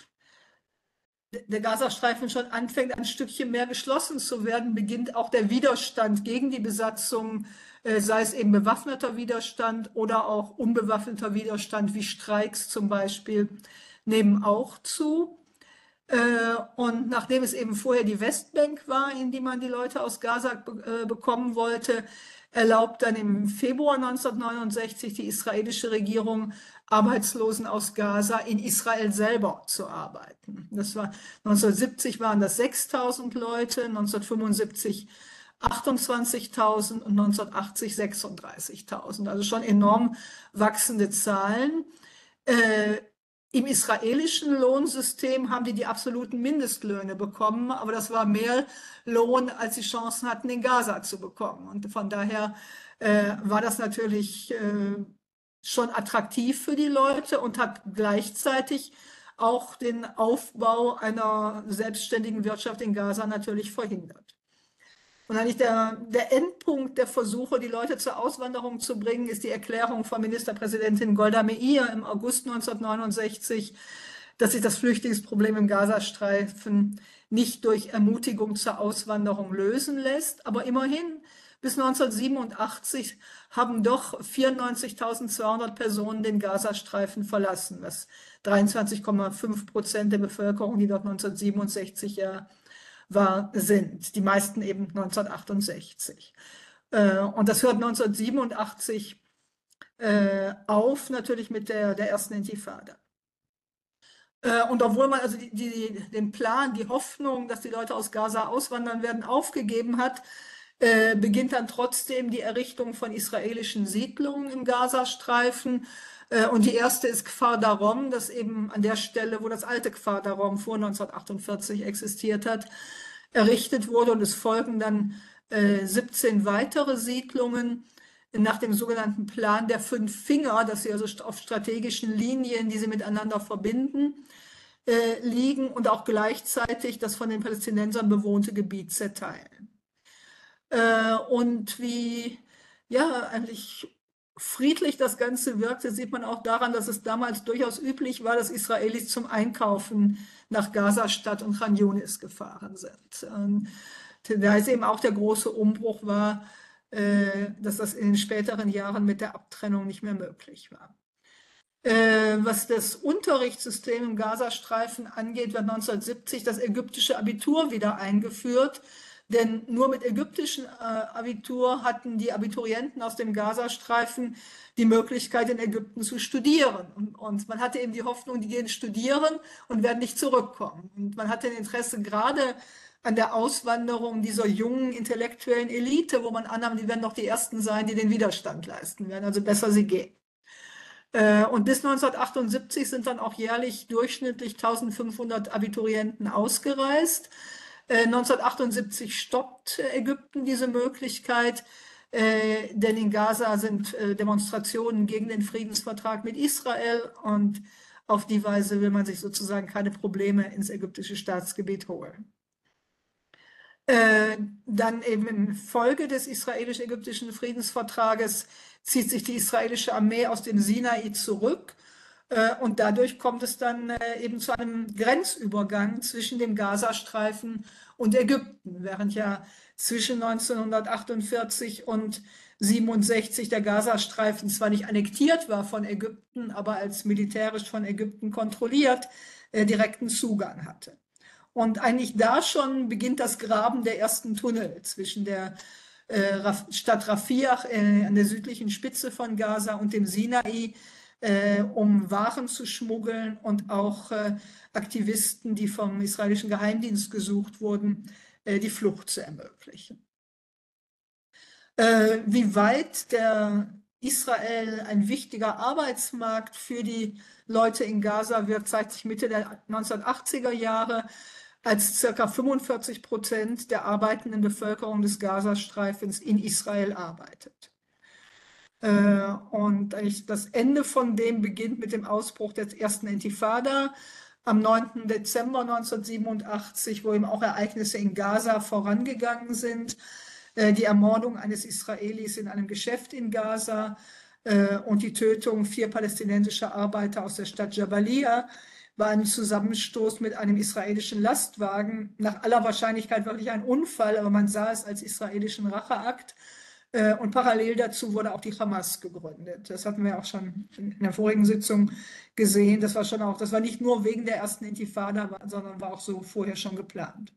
der Gazastreifen schon anfängt, ein Stückchen mehr geschlossen zu werden, beginnt auch der Widerstand gegen die Besatzung, äh, sei es eben bewaffneter Widerstand oder auch unbewaffneter Widerstand, wie Streiks zum Beispiel, nehmen auch zu. Äh, und nachdem es eben vorher die Westbank war, in die man die Leute aus Gaza be äh, bekommen wollte, erlaubt dann im Februar neunzehnhundertneunundsechzig die israelische Regierung Arbeitslosen aus Gaza in Israel selber zu arbeiten. Das war neunzehnhundertsiebzig waren das sechstausend Leute, neunzehnhundertfünfundsiebzig achtundzwanzigtausend und neunzehnhundertachtzig sechsunddreißigtausend. Also schon enorm wachsende Zahlen. Äh, Im israelischen Lohnsystem haben die die absoluten Mindestlöhne bekommen, aber das war mehr Lohn, als sie Chancen hatten, in Gaza zu bekommen. Und von daher äh, war das natürlich äh, schon attraktiv für die Leute und hat gleichzeitig auch den Aufbau einer selbstständigen Wirtschaft in Gaza natürlich verhindert. Und eigentlich der, der Endpunkt der Versuche, die Leute zur Auswanderung zu bringen, ist die Erklärung von Ministerpräsidentin Golda Meir im August neunzehnhundertneunundsechzig, dass sich das Flüchtlingsproblem im Gazastreifen nicht durch Ermutigung zur Auswanderung lösen lässt. Aber immerhin, bis neunzehnhundertsiebenundachtzig haben doch vierundneunzigtausendzweihundert Personen den Gazastreifen verlassen, was dreiundzwanzig Komma fünf Prozent der Bevölkerung, die dort neunzehnhundertsiebenundsechzig ja war, sind. Die meisten eben neunzehnhundertachtundsechzig. Äh, und das hört neunzehnhundertsiebenundachtzig äh, auf, natürlich mit der, der ersten Intifada. Äh, und obwohl man also die, die, den Plan, die Hoffnung, dass die Leute aus Gaza auswandern werden, aufgegeben hat, äh, beginnt dann trotzdem die Errichtung von israelischen Siedlungen im Gazastreifen. Und die erste ist Kfar Darom, das eben an der Stelle, wo das alte Kfar Darom vor neunzehnhundertachtundvierzig existiert hat, errichtet wurde. Und es folgen dann äh, siebzehn weitere Siedlungen nach dem sogenannten Plan der fünf Finger, dass sie also auf strategischen Linien, die sie miteinander verbinden, äh, liegen und auch gleichzeitig das von den Palästinensern bewohnte Gebiet zerteilen. Äh, und wie, ja, eigentlich friedlich das Ganze wirkte, sieht man auch daran, dass es damals durchaus üblich war, dass Israelis zum Einkaufen nach Gaza-Stadt und Khan Yunis gefahren sind. Und da ist eben auch der große Umbruch war, äh, dass das in den späteren Jahren mit der Abtrennung nicht mehr möglich war. Äh, was das Unterrichtssystem im Gazastreifen angeht, wird neunzehnhundertsiebzig das ägyptische Abitur wieder eingeführt. Denn nur mit ägyptischem äh, Abitur hatten die Abiturienten aus dem Gazastreifen die Möglichkeit, in Ägypten zu studieren. Und, und man hatte eben die Hoffnung, die gehen studieren und werden nicht zurückkommen. Und man hatte ein Interesse gerade an der Auswanderung dieser jungen intellektuellen Elite, wo man annahm, die werden doch die Ersten sein, die den Widerstand leisten werden. Also besser sie gehen. Äh, und bis neunzehnhundertachtundsiebzig sind dann auch jährlich durchschnittlich eintausendfünfhundert Abiturienten ausgereist. neunzehnhundertachtundsiebzig stoppt Ägypten diese Möglichkeit, äh, denn in Gaza sind äh, Demonstrationen gegen den Friedensvertrag mit Israel und Auf die Weise will man sich sozusagen keine Probleme ins ägyptische Staatsgebiet holen. Äh, dann eben in Folge des israelisch-ägyptischen Friedensvertrages zieht sich die israelische Armee aus dem Sinai zurück. Äh, und dadurch kommt es dann äh, eben zu einem Grenzübergang zwischen dem Gazastreifen und Ägypten, während ja zwischen neunzehnhundertachtundvierzig und siebenundsechzig der Gazastreifen zwar nicht annektiert war von Ägypten, aber als militärisch von Ägypten kontrolliert, äh, direkten Zugang hatte. Und eigentlich da schon beginnt das Graben der ersten Tunnel zwischen der äh, Stadt Rafiah äh, an der südlichen Spitze von Gaza und dem Sinai, äh, um Waren zu schmuggeln und auch äh, Aktivisten, die vom israelischen Geheimdienst gesucht wurden, äh, die Flucht zu ermöglichen. Äh, wie weit der Israel ein wichtiger Arbeitsmarkt für die Leute in Gaza wird, zeigt sich Mitte der neunzehnhundertachtziger Jahre, als circa fünfundvierzig Prozent der arbeitenden Bevölkerung des Gazastreifens in Israel arbeitet. Äh, und eigentlich das Ende von dem beginnt mit dem Ausbruch der ersten Intifada am neunten Dezember neunzehnhundertsiebenundachtzig, wo eben auch Ereignisse in Gaza vorangegangen sind. Äh, die Ermordung eines Israelis in einem Geschäft in Gaza äh, und die Tötung vier palästinensischer Arbeiter aus der Stadt Jabalia war ein Zusammenstoß mit einem israelischen Lastwagen. Nach aller Wahrscheinlichkeit wirklich ein Unfall, aber man sah es als israelischen Racheakt. Und parallel dazu wurde auch die Hamas gegründet. Das hatten wir auch schon in der vorigen Sitzung gesehen. Das war schon auch, das war nicht nur wegen der ersten Intifada, sondern war auch so vorher schon geplant.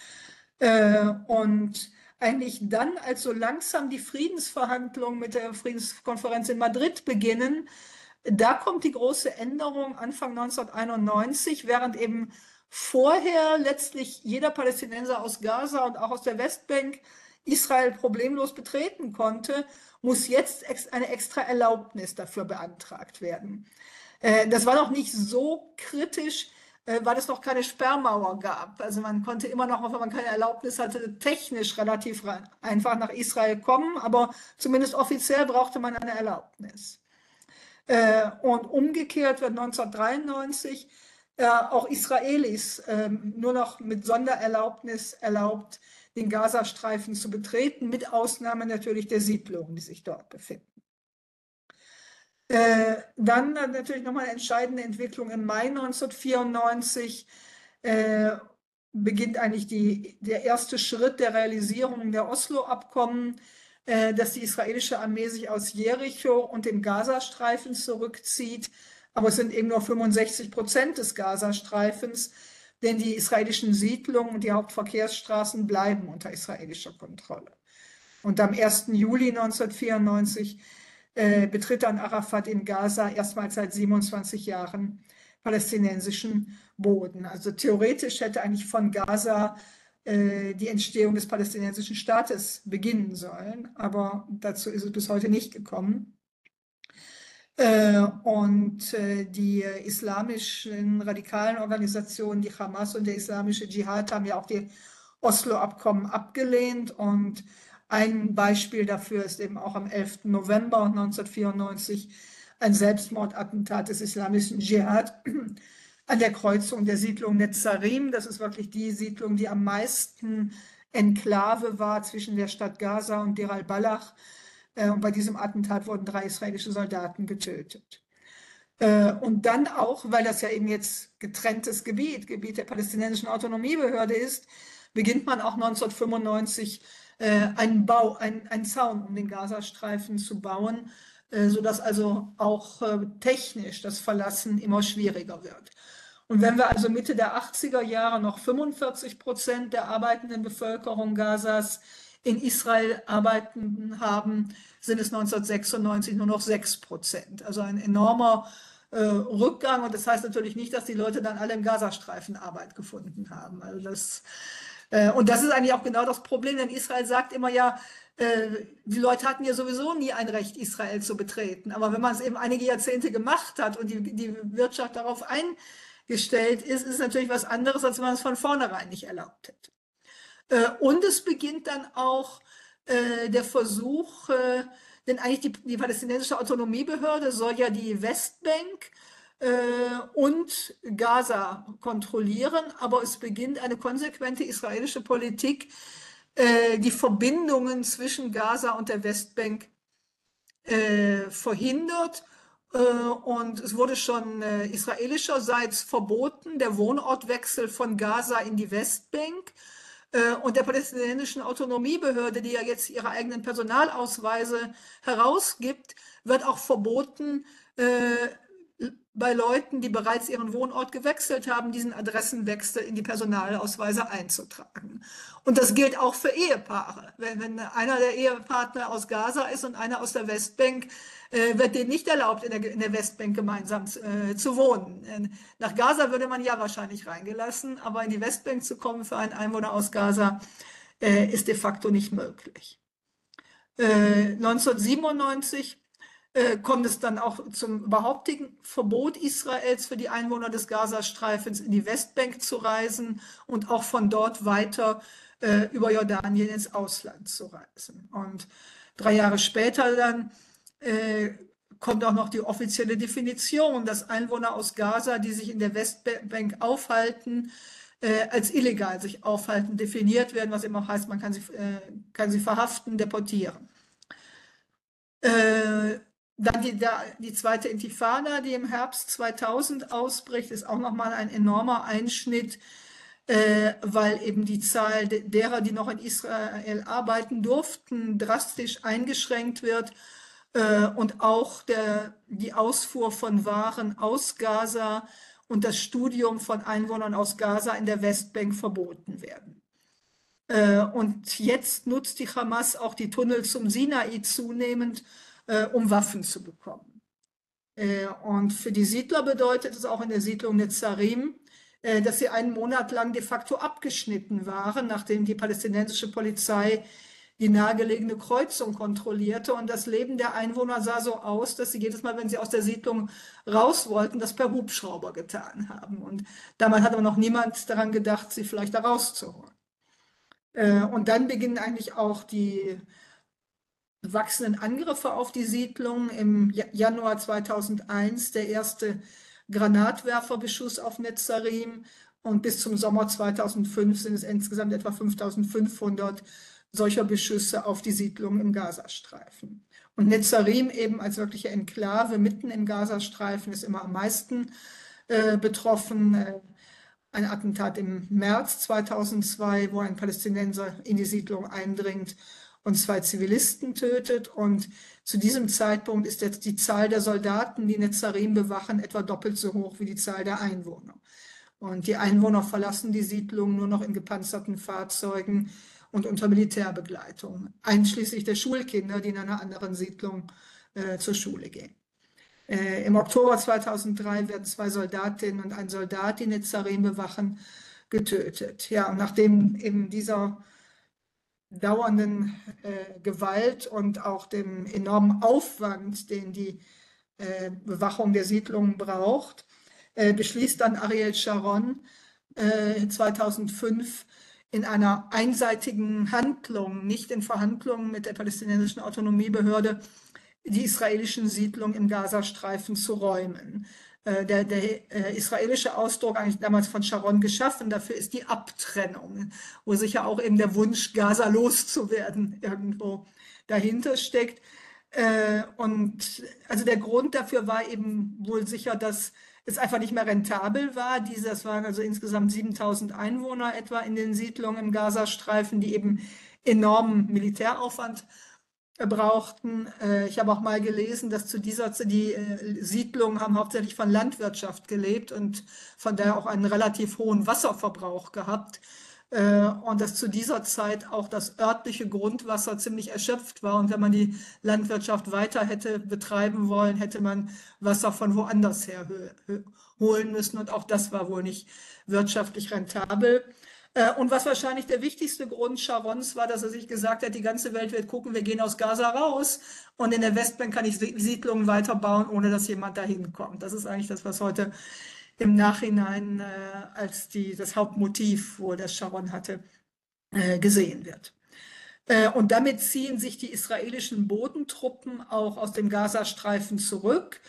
Und eigentlich dann, als so langsam die Friedensverhandlungen mit der Friedenskonferenz in Madrid beginnen, da kommt die große Änderung Anfang neunzehnhunderteinundneunzig, während eben vorher letztlich jeder Palästinenser aus Gaza und auch aus der Westbank Israel problemlos betreten konnte, muss jetzt eine extra Erlaubnis dafür beantragt werden. Das war noch nicht so kritisch, weil es noch keine Sperrmauer gab. Also man konnte immer noch, wenn man keine Erlaubnis hatte, technisch relativ einfach nach Israel kommen, aber zumindest offiziell brauchte man eine Erlaubnis. Und umgekehrt wird neunzehnhundertdreiundneunzig auch Israelis nur noch mit Sondererlaubnis erlaubt, den Gazastreifen zu betreten, mit Ausnahme natürlich der Siedlungen, die sich dort befinden. Äh, dann natürlich nochmal eine entscheidende Entwicklung im Mai neunzehnhundertvierundneunzig äh, beginnt eigentlich die, der erste Schritt der Realisierung der Oslo-Abkommen, äh, dass die israelische Armee sich aus Jericho und dem Gazastreifen zurückzieht, aber es sind eben nur fünfundsechzig Prozent des Gazastreifens, denn die israelischen Siedlungen und die Hauptverkehrsstraßen bleiben unter israelischer Kontrolle. Und am ersten Juli neunzehnhundertvierundneunzig äh, betritt dann Arafat in Gaza erstmals seit siebenundzwanzig Jahren palästinensischen Boden. Also theoretisch hätte eigentlich von Gaza äh, die Entstehung des palästinensischen Staates beginnen sollen, aber dazu ist es bis heute nicht gekommen. Und die islamischen radikalen Organisationen, die Hamas und der islamische Dschihad, haben ja auch die Oslo-Abkommen abgelehnt. Und ein Beispiel dafür ist eben auch am elften November neunzehnhundertvierundneunzig ein Selbstmordattentat des islamischen Dschihad an der Kreuzung der Siedlung Netzarim. Das ist wirklich die Siedlung, die am meisten Enklave war zwischen der Stadt Gaza und Deir al-Balach. Und bei diesem Attentat wurden drei israelische Soldaten getötet. Und dann auch, weil das ja eben jetzt getrenntes Gebiet, Gebiet der palästinensischen Autonomiebehörde ist, beginnt man auch neunzehnhundertfünfundneunzig einen Bau, einen, einen Zaun um den Gazastreifen zu bauen, sodass also auch technisch das Verlassen immer schwieriger wird. Und wenn wir also Mitte der achtziger Jahre noch fünfundvierzig Prozent der arbeitenden Bevölkerung Gazas in Israel arbeiten haben, sind es neunzehnhundertsechsundneunzig nur noch sechs Prozent. Also ein enormer äh, Rückgang. Und das heißt natürlich nicht, dass die Leute dann alle im Gazastreifen Arbeit gefunden haben. Also das, äh, und das ist eigentlich auch genau das Problem, denn Israel sagt immer ja, äh, die Leute hatten ja sowieso nie ein Recht, Israel zu betreten. Aber wenn man es eben einige Jahrzehnte gemacht hat und die, die Wirtschaft darauf eingestellt ist, ist es natürlich was anderes, als wenn man es von vornherein nicht erlaubt hätte. Und es beginnt dann auch äh, der Versuch, äh, denn eigentlich die, die palästinensische Autonomiebehörde soll ja die Westbank und Gaza kontrollieren, aber es beginnt eine konsequente israelische Politik, die Verbindungen zwischen Gaza und der Westbank verhindert. Und es wurde schon israelischerseits verboten, der Wohnortwechsel von Gaza in die Westbank. Und der palästinensischen Autonomiebehörde, die ja jetzt ihre eigenen Personalausweise herausgibt, wird auch verboten, bei Leuten, die bereits ihren Wohnort gewechselt haben, diesen Adressenwechsel in die Personalausweise einzutragen. Und das gilt auch für Ehepaare. Wenn, wenn einer der Ehepartner aus Gaza ist und einer aus der Westbank, äh, wird denen nicht erlaubt, in der, in der Westbank gemeinsam äh, zu wohnen. Nach Gaza würde man ja wahrscheinlich reingelassen, aber in die Westbank zu kommen für einen Einwohner aus Gaza äh, ist de facto nicht möglich. Äh, neunzehnhundertsiebenundneunzig kommt es dann auch zum behauptigen Verbot Israels für die Einwohner des Gazastreifens in die Westbank zu reisen und auch von dort weiter äh, über Jordanien ins Ausland zu reisen. Und drei Jahre später dann äh, kommt auch noch die offizielle Definition, dass Einwohner aus Gaza, die sich in der Westbank aufhalten, äh, als illegal sich aufhalten, definiert werden, was immer heißt, man kann sie, äh, kann sie verhaften, deportieren. Äh, Dann die, die zweite Intifada, die im Herbst zweitausend ausbricht, ist auch nochmal ein enormer Einschnitt, äh, weil eben die Zahl derer, die noch in Israel arbeiten durften, drastisch eingeschränkt wird äh, und auch der, die Ausfuhr von Waren aus Gaza und das Studium von Einwohnern aus Gaza in der Westbank verboten werden. Äh, und jetzt nutzt die Hamas auch die Tunnel zum Sinai zunehmend, um Waffen zu bekommen. Und für die Siedler bedeutet es auch in der Siedlung Netzarim, dass sie einen Monat lang de facto abgeschnitten waren, nachdem die palästinensische Polizei die nahegelegene Kreuzung kontrollierte. Und das Leben der Einwohner sah so aus, dass sie jedes Mal, wenn sie aus der Siedlung raus wollten, das per Hubschrauber getan haben. Und damals hat aber noch niemand daran gedacht, sie vielleicht da rauszuholen. Und dann beginnen eigentlich auch die wachsenden Angriffe auf die Siedlung. Im Januar zweitausendeins der erste Granatwerferbeschuss auf Netzarim und bis zum Sommer zweitausendfünf sind es insgesamt etwa fünftausendfünfhundert solcher Beschüsse auf die Siedlung im Gazastreifen. Und Netzarim eben als wirkliche Enklave mitten im Gazastreifen ist immer am meisten äh, betroffen. Äh, ein Attentat im März zweitausendzwei, wo ein Palästinenser in die Siedlung eindringt und zwei Zivilisten tötet. Und zu diesem Zeitpunkt ist jetzt die Zahl der Soldaten, die Netzarim bewachen, etwa doppelt so hoch wie die Zahl der Einwohner. Und die Einwohner verlassen die Siedlung nur noch in gepanzerten Fahrzeugen und unter Militärbegleitung, einschließlich der Schulkinder, die in einer anderen Siedlung äh, zur Schule gehen. Äh, Im Oktober zweitausenddrei werden zwei Soldatinnen und ein Soldat, die Netzarim bewachen, getötet. Ja, und nachdem eben dieser dauernden äh, Gewalt und auch dem enormen Aufwand, den die äh, Bewachung der Siedlungen braucht, äh, beschließt dann Ariel Sharon äh, zweitausendfünf in einer einseitigen Handlung, nicht in Verhandlungen mit der palästinensischen Autonomiebehörde, die israelischen Siedlungen im Gazastreifen zu räumen. Der, der äh, israelische Ausdruck, eigentlich damals von Sharon geschaffen, dafür ist die Abtrennung, wo sicher auch eben der Wunsch, Gaza loszuwerden, irgendwo dahinter steckt. Äh, und also der Grund dafür war eben wohl sicher, dass es einfach nicht mehr rentabel war. Diese, das waren also insgesamt siebentausend Einwohner etwa in den Siedlungen im Gazastreifen, die eben enormen Militäraufwand brauchten. Ich habe auch mal gelesen, dass zu dieser Zeit die Siedlungen haben hauptsächlich von Landwirtschaft gelebt und von daher auch einen relativ hohen Wasserverbrauch gehabt. Und dass zu dieser Zeit auch das örtliche Grundwasser ziemlich erschöpft war. Und wenn man die Landwirtschaft weiter hätte betreiben wollen, hätte man Wasser von woanders her holen müssen. Und auch das war wohl nicht wirtschaftlich rentabel. Und was wahrscheinlich der wichtigste Grund Sharons war, dass er sich gesagt hat, die ganze Welt wird gucken, wir gehen aus Gaza raus und in der Westbank kann ich Siedlungen weiterbauen, ohne dass jemand dahin kommt. Das ist eigentlich das, was heute im Nachhinein äh, als die, das Hauptmotiv, wohl das Sharon hatte, äh, gesehen wird. Äh, und damit ziehen sich die israelischen Bodentruppen auch aus dem Gazastreifen zurück.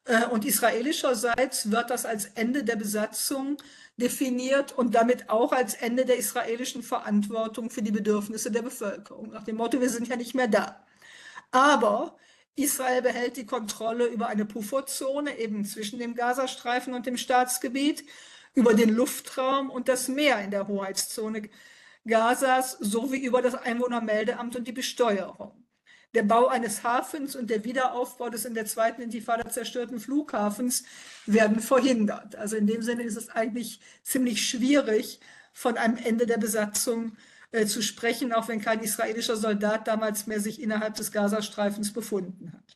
Äh, und israelischerseits wird das als Ende der Besatzung definiert und damit auch als Ende der israelischen Verantwortung für die Bedürfnisse der Bevölkerung. Nach dem Motto, wir sind ja nicht mehr da. Aber Israel behält die Kontrolle über eine Pufferzone eben zwischen dem Gazastreifen und dem Staatsgebiet, über den Luftraum und das Meer in der Hoheitszone Gazas sowie über das Einwohnermeldeamt und die Besteuerung. Der Bau eines Hafens und der Wiederaufbau des in der zweiten Intifada zerstörten Flughafens werden verhindert. Also in dem Sinne ist es eigentlich ziemlich schwierig, von einem Ende der Besatzung äh, zu sprechen, auch wenn kein israelischer Soldat damals mehr sich innerhalb des Gazastreifens befunden hat.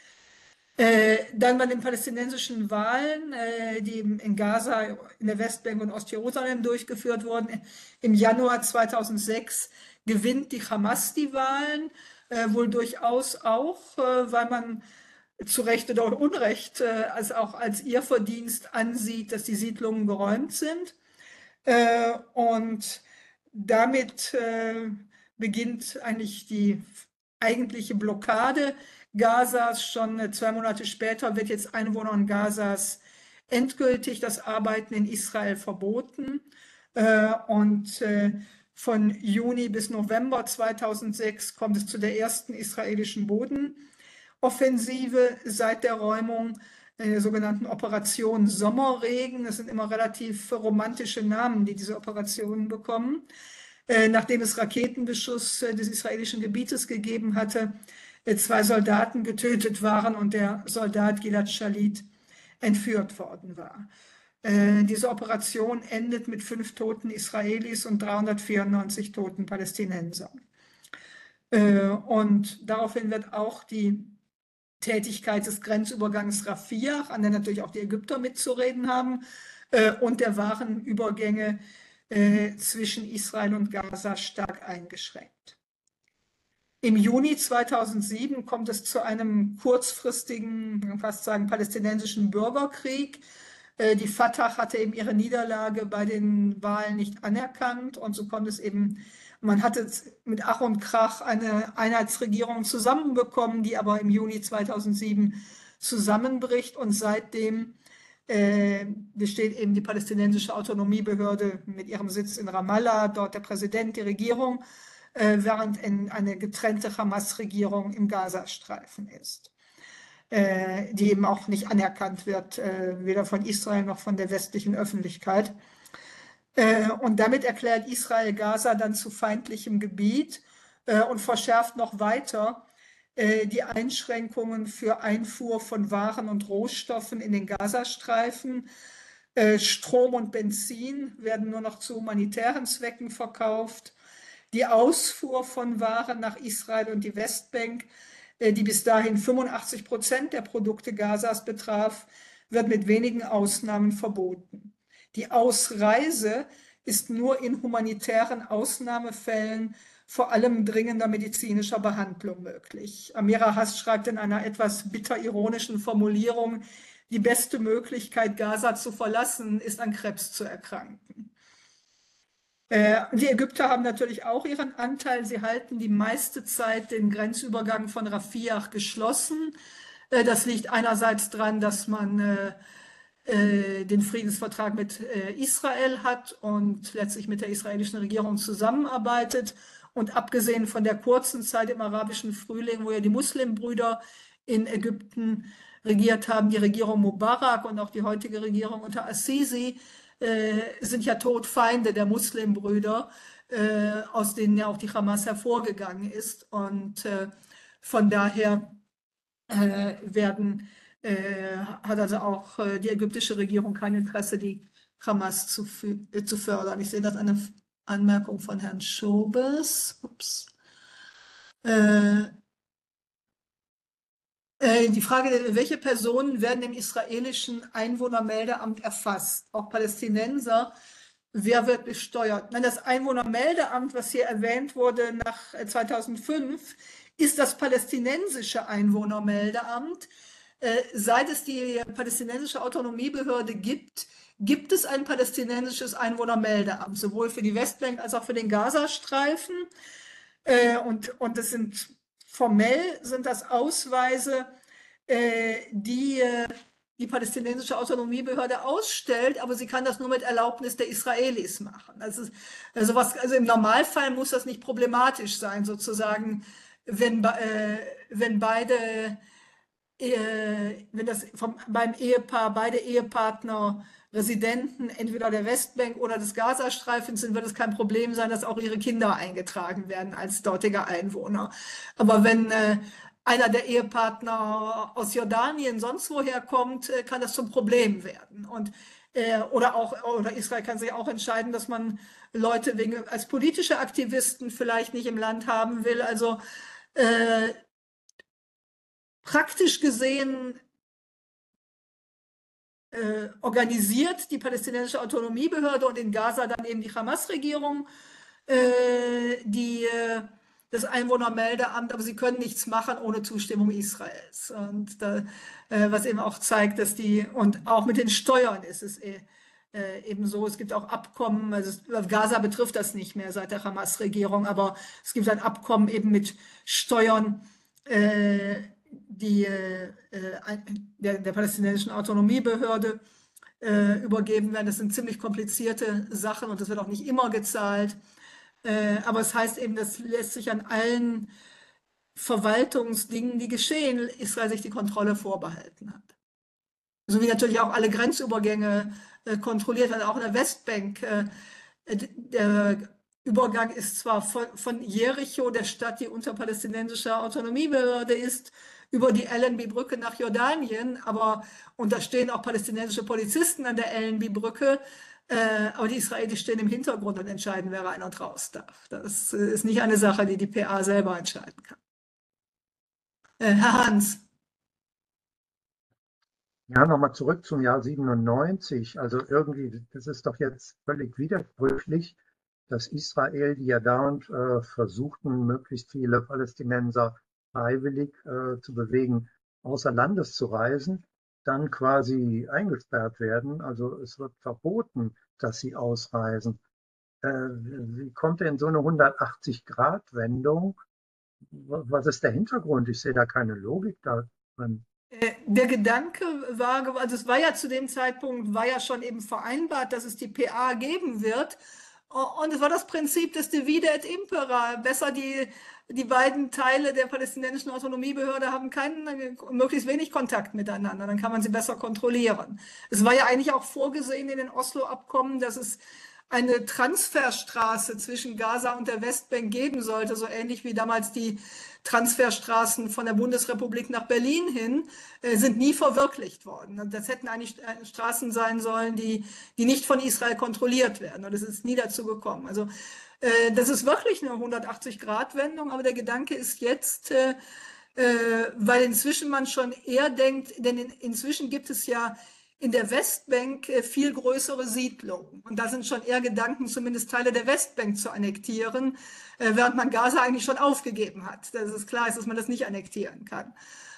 Äh, dann bei den palästinensischen Wahlen, äh, die in Gaza, in der Westbank und Ostjerusalem durchgeführt wurden, im Januar zweitausendsechs gewinnt die Hamas die Wahlen, äh, wohl durchaus auch, äh, weil man zu Recht oder Unrecht äh, als auch als ihr Verdienst ansieht, dass die Siedlungen geräumt sind. Äh, und damit äh, beginnt eigentlich die eigentliche Blockade Gazas. Schon zwei Monate später wird jetzt Einwohnern Gazas endgültig das Arbeiten in Israel verboten. Äh, und äh, von Juni bis November zweitausendsechs kommt es zu der ersten israelischen Bodenoffensive seit der Räumung, der sogenannten Operation Sommerregen. Das sind immer relativ romantische Namen, die diese Operationen bekommen. Äh, nachdem es Raketenbeschuss äh, des israelischen Gebietes gegeben hatte, äh, zwei Soldaten getötet waren und der Soldat Gilad Shalit entführt worden war. Äh, diese Operation endet mit fünf toten Israelis und dreihundertvierundneunzig toten Palästinensern. Äh, und daraufhin wird auch die Tätigkeit des Grenzübergangs Rafah, an der natürlich auch die Ägypter mitzureden haben, äh, und der Warenübergänge äh, zwischen Israel und Gaza stark eingeschränkt. Im Juni zweitausendsieben kommt es zu einem kurzfristigen, man kann fast sagen, palästinensischen Bürgerkrieg. Äh, die Fatah hatte eben ihre Niederlage bei den Wahlen nicht anerkannt und so kommt es eben, man hatte mit Ach und Krach eine Einheitsregierung zusammenbekommen, die aber im Juni zweitausendsieben zusammenbricht und seitdem äh, besteht eben die palästinensische Autonomiebehörde mit ihrem Sitz in Ramallah, dort der Präsident, die Regierung, äh, während in eine getrennte Hamas-Regierung im Gazastreifen ist, äh, die eben auch nicht anerkannt wird, äh, weder von Israel noch von der westlichen Öffentlichkeit. Äh, und damit erklärt Israel Gaza dann zu feindlichem Gebiet äh, und verschärft noch weiter die Einschränkungen für Einfuhr von Waren und Rohstoffen in den Gazastreifen. Strom und Benzin werden nur noch zu humanitären Zwecken verkauft. Die Ausfuhr von Waren nach Israel und die Westbank, die bis dahin fünfundachtzig Prozent der Produkte Gazas betraf, wird mit wenigen Ausnahmen verboten. Die Ausreise ist nur in humanitären Ausnahmefällen vor allem dringender medizinischer Behandlung möglich. Amira Hass schreibt in einer etwas bitter ironischen Formulierung, die beste Möglichkeit, Gaza zu verlassen, ist an Krebs zu erkranken. Äh, die Ägypter haben natürlich auch ihren Anteil. Sie halten die meiste Zeit den Grenzübergang von Rafah geschlossen. Äh, das liegt einerseits daran, dass man äh, den Friedensvertrag mit äh, Israel hat und letztlich mit der israelischen Regierung zusammenarbeitet. Und abgesehen von der kurzen Zeit im arabischen Frühling, wo ja die Muslimbrüder in Ägypten regiert haben, die Regierung Mubarak und auch die heutige Regierung unter Assisi, äh, sind ja Todfeinde der Muslimbrüder, äh, aus denen ja auch die Hamas hervorgegangen ist. Und äh, von daher äh, werden Äh, hat also auch äh, die ägyptische Regierung kein Interesse, die Hamas zu, äh, zu fördern. Ich sehe das eine Anmerkung von Herrn Schobes. Ups. Äh, äh, die Frage, welche Personen werden im israelischen Einwohnermeldeamt erfasst? Auch Palästinenser. Wer wird besteuert? Nein, das Einwohnermeldeamt, was hier erwähnt wurde nach zweitausendfünf, ist das palästinensische Einwohnermeldeamt. Äh, seit es die palästinensische Autonomiebehörde gibt, gibt es ein palästinensisches Einwohnermeldeamt, sowohl für die Westbank als auch für den Gazastreifen. Äh, und, und das sind formell sind das Ausweise, äh, die die palästinensische Autonomiebehörde ausstellt, aber sie kann das nur mit Erlaubnis der Israelis machen. Also, also, was, also im Normalfall muss das nicht problematisch sein, sozusagen, wenn, äh, wenn beide, äh, wenn das vom, beim Ehepaar, beide Ehepartner Residenten entweder der Westbank oder des Gazastreifens sind, wird es kein Problem sein, dass auch ihre Kinder eingetragen werden als dortige Einwohner. Aber wenn äh, einer der Ehepartner aus Jordanien sonst woher kommt, äh, kann das zum Problem werden. Und, äh, oder, auch, oder Israel kann sich auch entscheiden, dass man Leute wegen, als politische Aktivisten vielleicht nicht im Land haben will. Also äh, praktisch gesehen Äh, organisiert die palästinensische Autonomiebehörde und in Gaza dann eben die Hamas-Regierung, äh, die, äh, das Einwohnermeldeamt, aber sie können nichts machen ohne Zustimmung Israels. Und da, äh, was eben auch zeigt, dass die, und auch mit den Steuern ist es eh, äh, eben so, es gibt auch Abkommen, also es, Gaza betrifft das nicht mehr seit der Hamas-Regierung, aber es gibt ein Abkommen eben mit Steuern, äh, die äh, der, der palästinensischen Autonomiebehörde äh, übergeben werden. Das sind ziemlich komplizierte Sachen und das wird auch nicht immer gezahlt. Äh, aber es heißt eben, das lässt sich an allen Verwaltungsdingen, die geschehen, Israel sich die Kontrolle vorbehalten hat. So wie natürlich auch alle Grenzübergänge äh, kontrolliert werden, auch in der Westbank. Äh, der Übergang ist zwar von, von Jericho, der Stadt, die unter palästinensischer Autonomiebehörde ist, über die Allenby-Brücke nach Jordanien, aber, und da stehen auch palästinensische Polizisten an der Allenby-Brücke, äh, aber die Israelis stehen im Hintergrund und entscheiden, wer rein und raus darf. Das ist nicht eine Sache, die die P A selber entscheiden kann. Äh, Herr Hans. Ja, nochmal zurück zum Jahr siebenundneunzig. Also irgendwie, das ist doch jetzt völlig widersprüchlich, dass Israel, die ja dauernd äh, versuchten, möglichst viele Palästinenser freiwillig äh, zu bewegen, außer Landes zu reisen, dann quasi eingesperrt werden. Also es wird verboten, dass sie ausreisen. Äh, wie kommt denn so eine hundertachtzig-Grad-Wendung? Was ist der Hintergrund? Ich sehe da keine Logik da drin. Der Gedanke war, also es war ja zu dem Zeitpunkt, war ja schon eben vereinbart, dass es die P A geben wird. Und es war das Prinzip des Divide et Impera. Besser die, die beiden Teile der palästinensischen Autonomiebehörde haben keinen, möglichst wenig Kontakt miteinander. Dann kann man sie besser kontrollieren. Es war ja eigentlich auch vorgesehen in den Oslo-Abkommen, dass es eine Transferstraße zwischen Gaza und der Westbank geben sollte, so ähnlich wie damals die Transferstraßen von der Bundesrepublik nach Berlin hin, äh, sind nie verwirklicht worden. Das hätten eigentlich Straßen sein sollen, die, die nicht von Israel kontrolliert werden. Und es ist nie dazu gekommen. Also äh, das ist wirklich eine hundertachtzig-Grad-Wendung, aber der Gedanke ist jetzt, äh, äh, weil inzwischen man schon eher denkt, denn in, inzwischen gibt es ja in der Westbank viel größere Siedlungen. Und da sind schon eher Gedanken, zumindest Teile der Westbank zu annektieren, während man Gaza eigentlich schon aufgegeben hat. Dass es klar ist, dass man das nicht annektieren kann.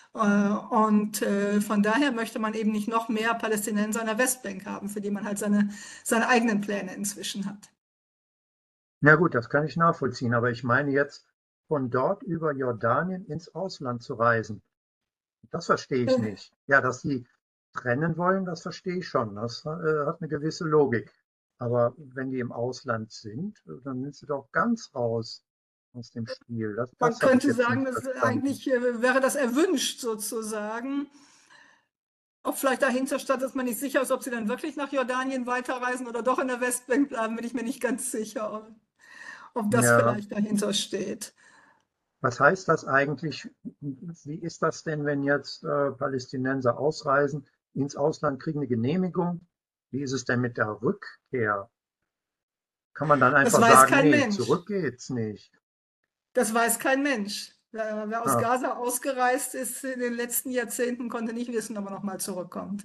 Und von daher möchte man eben nicht noch mehr Palästinenser an der Westbank haben, für die man halt seine, seine eigenen Pläne inzwischen hat. Ja gut, das kann ich nachvollziehen. Aber ich meine jetzt, von dort über Jordanien ins Ausland zu reisen. Das verstehe ich nicht. Ja, dass die trennen wollen, das verstehe ich schon. Das äh, hat eine gewisse Logik. Aber wenn die im Ausland sind, dann sind sie doch ganz raus aus dem Spiel. Das, Man das könnte sagen, das eigentlich äh, wäre das erwünscht sozusagen. Auch vielleicht dahinter stand, dass man nicht sicher ist, ob sie dann wirklich nach Jordanien weiterreisen oder doch in der Westbank bleiben, bin ich mir nicht ganz sicher, ob, ob das ja. vielleicht dahinter steht. Was heißt das eigentlich? Wie ist das denn, wenn jetzt äh, Palästinenser ausreisen, ins Ausland, kriegen eine Genehmigung? Wie ist es denn mit der Rückkehr? Kann man dann einfach sagen, nee, Mensch. Zurück geht's nicht? Das weiß kein Mensch. Wer, wer aus ah. Gaza ausgereist ist in den letzten Jahrzehnten, konnte nicht wissen, ob er nochmal zurückkommt.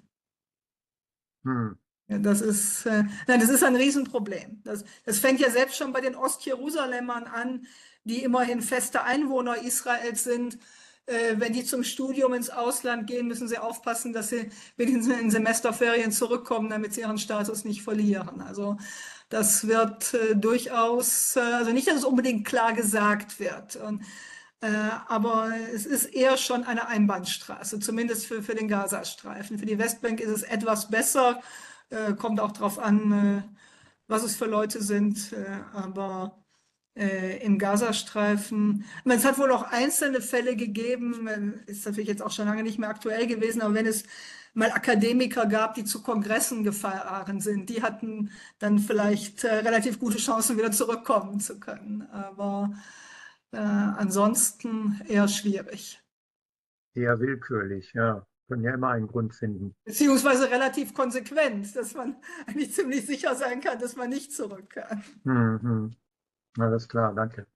Hm. Ja, das ist, äh, nein, das ist ein Riesenproblem. Das, das fängt ja selbst schon bei den Ostjerusalemern an, die immerhin feste Einwohner Israels sind. Äh, wenn die zum Studium ins Ausland gehen, müssen sie aufpassen, dass sie wenigstens in Semesterferien zurückkommen, damit sie ihren Status nicht verlieren. Also das wird äh, durchaus, äh, also nicht, dass es unbedingt klar gesagt wird. Und, Äh, aber es ist eher schon eine Einbahnstraße, zumindest für, für den Gazastreifen. Für die Westbank ist es etwas besser, äh, kommt auch darauf an, äh, was es für Leute sind, äh, aber äh, im Gazastreifen, ich meine, es hat wohl auch einzelne Fälle gegeben, äh, ist natürlich jetzt auch schon lange nicht mehr aktuell gewesen, aber wenn es mal Akademiker gab, die zu Kongressen gefahren sind, die hatten dann vielleicht äh, relativ gute Chancen, wieder zurückkommen zu können. Aber äh, ansonsten eher schwierig. Eher willkürlich, ja. Können ja immer einen Grund finden. Beziehungsweise relativ konsequent, dass man eigentlich ziemlich sicher sein kann, dass man nicht zurück kann. Mhm. Alles klar, danke.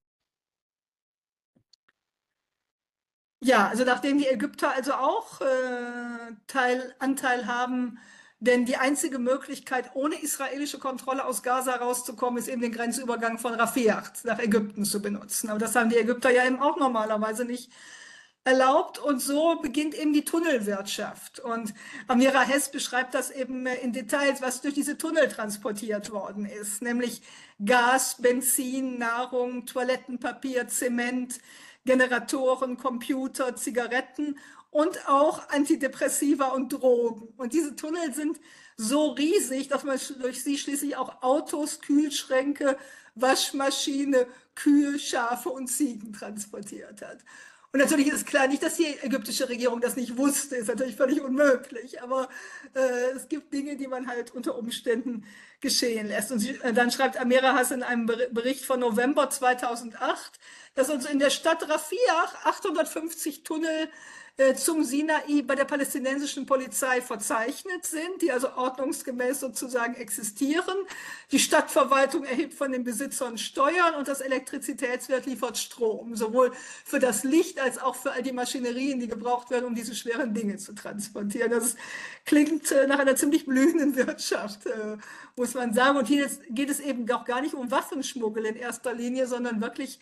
Ja, also nachdem die Ägypter also auch äh, Teil, Anteil haben, denn die einzige Möglichkeit, ohne israelische Kontrolle aus Gaza rauszukommen, ist eben den Grenzübergang von Rafah nach Ägypten zu benutzen. Aber das haben die Ägypter ja eben auch normalerweise nicht erlaubt. Und so beginnt eben die Tunnelwirtschaft. Und Amira Hess beschreibt das eben in Details, was durch diese Tunnel transportiert worden ist, nämlich Gas, Benzin, Nahrung, Toilettenpapier, Zement, Generatoren, Computer, Zigaretten und auch Antidepressiva und Drogen. Und diese Tunnel sind so riesig, dass man durch sie schließlich auch Autos, Kühlschränke, Waschmaschine, Kühe, Schafe und Ziegen transportiert hat. Und natürlich ist klar, nicht, dass die ägyptische Regierung das nicht wusste, ist natürlich völlig unmöglich, aber äh, es gibt Dinge, die man halt unter Umständen geschehen lässt. Und sie, äh, dann schreibt Amira Hass in einem Bericht von November zweitausendacht, dass uns in der Stadt Rafah achthundertfünfzig Tunnel äh, zum Sinai bei der palästinensischen Polizei verzeichnet sind, die also ordnungsgemäß sozusagen existieren. Die Stadtverwaltung erhebt von den Besitzern Steuern und das Elektrizitätswerk liefert Strom, sowohl für das Licht als auch für all die Maschinerien, die gebraucht werden, um diese schweren Dinge zu transportieren. Das klingt äh, nach einer ziemlich blühenden Wirtschaft, äh, muss man sagen. Und hier geht es eben auch gar nicht um Waffenschmuggel in erster Linie, sondern wirklich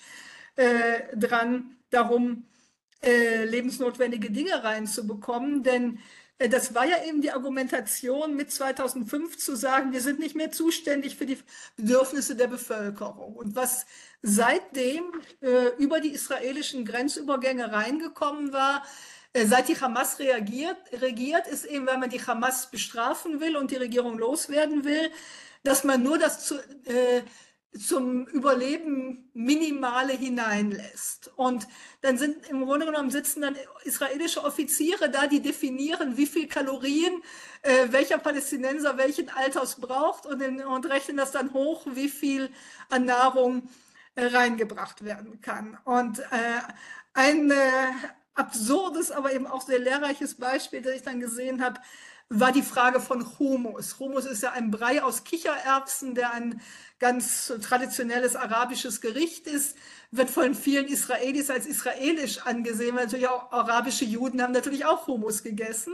äh, dran darum, äh, lebensnotwendige Dinge reinzubekommen. Denn äh, das war ja eben die Argumentation mit zweitausendfünf zu sagen, wir sind nicht mehr zuständig für die Bedürfnisse der Bevölkerung. Und was seitdem äh, über die israelischen Grenzübergänge reingekommen war, äh, seit die Hamas reagiert, regiert, ist eben, weil man die Hamas bestrafen will und die Regierung loswerden will, dass man nur das zu, äh, zum Überleben Minimale hineinlässt. Und dann sind im Grunde genommen sitzen dann israelische Offiziere da, die definieren, wie viel Kalorien äh, welcher Palästinenser welchen Alters braucht und, in, und rechnen das dann hoch, wie viel an Nahrung äh, reingebracht werden kann. Und äh, ein äh, absurdes, aber eben auch sehr lehrreiches Beispiel, das ich dann gesehen habe, war die Frage von Hummus. Hummus ist ja ein Brei aus Kichererbsen, der ein ganz traditionelles arabisches Gericht ist, wird von vielen Israelis als israelisch angesehen, weil natürlich auch arabische Juden haben natürlich auch Hummus gegessen.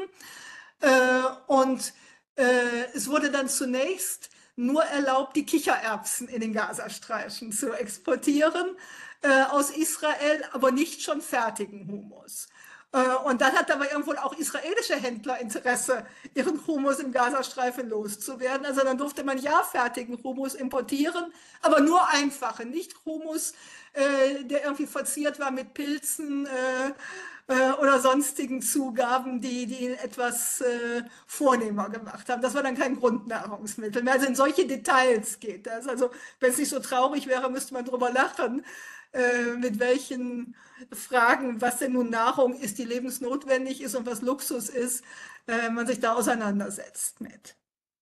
Äh, und äh, es wurde dann zunächst nur erlaubt, die Kichererbsen in den Gazastreifen zu exportieren äh, aus Israel, aber nicht schon fertigen Hummus. Und dann hat aber irgendwo auch israelische Händler Interesse, ihren Hummus im Gazastreifen loszuwerden. Also dann durfte man ja fertigen Hummus importieren, aber nur einfache, nicht Hummus, äh, der irgendwie verziert war mit Pilzen äh, äh, oder sonstigen Zugaben, die, die ihn etwas äh, vornehmer gemacht haben. Das war dann kein Grundnahrungsmittel mehr. Also in solche Details geht das. Also wenn es nicht so traurig wäre, müsste man drüber lachen, äh, mit welchen Fragen, was denn nun Nahrung ist, die lebensnotwendig ist und was Luxus ist, äh, man sich da auseinandersetzt mit.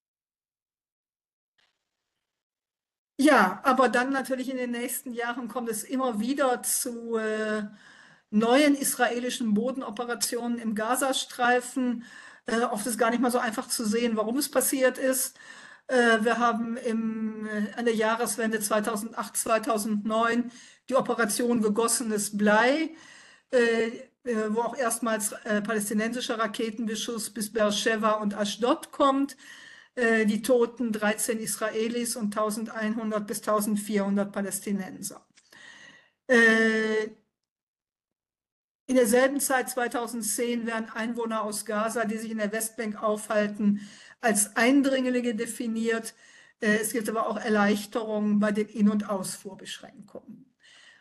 Ja, aber dann natürlich in den nächsten Jahren kommt es immer wieder zu äh, neuen israelischen Bodenoperationen im Gazastreifen. Äh, oft ist gar nicht mal so einfach zu sehen, warum es passiert ist. Äh, wir haben im, äh, an der Jahreswende zweitausendacht, zweitausendneun die Operation Gegossenes Blei, äh, äh, wo auch erstmals äh, palästinensischer Raketenbeschuss bis Beersheva und Ashdod kommt. Äh, die Toten dreizehn Israelis und eintausendeinhundert bis eintausendvierhundert Palästinenser. Äh, in derselben Zeit, zweitausendzehn, werden Einwohner aus Gaza, die sich in der Westbank aufhalten, als Eindringlinge definiert. Äh, es gibt aber auch Erleichterungen bei den In- und Ausfuhrbeschränkungen.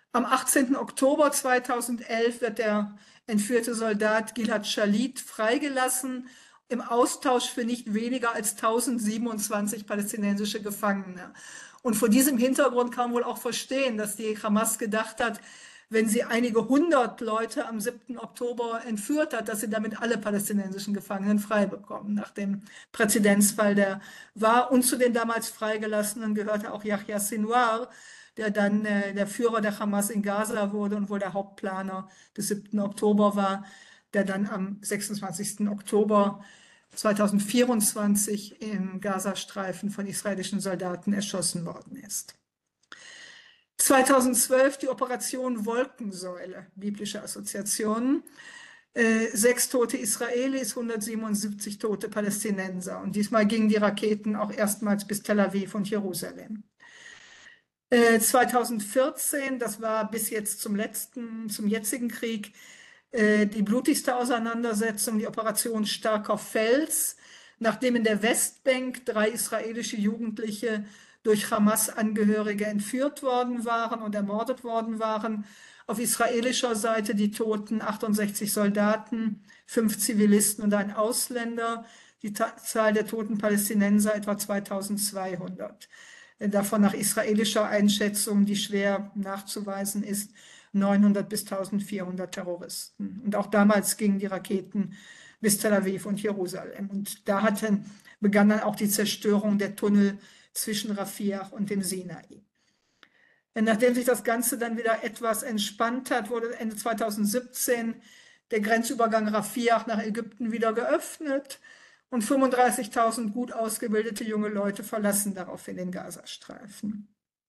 Am achtzehnten Oktober zweitausendelf wird der entführte Soldat Gilad Shalit freigelassen, im Austausch für nicht weniger als tausendsiebenundzwanzig palästinensische Gefangene. Und vor diesem Hintergrund kann man wohl auch verstehen, dass die Hamas gedacht hat, wenn sie einige hundert Leute am siebten Oktober entführt hat, dass sie damit alle palästinensischen Gefangenen frei bekommen, nach dem Präzedenzfall, der war. Und zu den damals Freigelassenen gehörte auch Yahya Sinwar, der dann äh, der Führer der Hamas in Gaza wurde und wohl der Hauptplaner des siebten Oktober war, der dann am sechsundzwanzigsten Oktober zweitausendvierundzwanzig im Gazastreifen von israelischen Soldaten erschossen worden ist. zweitausendzwölf die Operation Wolkensäule, biblische Assoziationen. Äh, sechs tote Israelis, hundertsiebenundsiebzig tote Palästinenser. Und diesmal gingen die Raketen auch erstmals bis Tel Aviv und Jerusalem. Äh, zweitausendvierzehn, das war bis jetzt zum letzten, zum jetzigen Krieg, äh, die blutigste Auseinandersetzung, die Operation Starker Fels, nachdem in der Westbank drei israelische Jugendliche durch Hamas-Angehörige entführt worden waren und ermordet worden waren. Auf israelischer Seite die Toten, achtundsechzig Soldaten, fünf Zivilisten und ein Ausländer. Die Zahl der toten Palästinenser etwa zweitausendzweihundert. Davon nach israelischer Einschätzung, die schwer nachzuweisen ist, neunhundert bis eintausendvierhundert Terroristen. Und auch damals gingen die Raketen bis Tel Aviv und Jerusalem. Und da hatten, begann dann auch die Zerstörung der Tunnel zwischen Rafiah und dem Sinai. Nachdem sich das Ganze dann wieder etwas entspannt hat, wurde Ende zweitausendsiebzehn der Grenzübergang Rafiah nach Ägypten wieder geöffnet und fünfunddreißigtausend gut ausgebildete junge Leute verlassen daraufhin den Gazastreifen.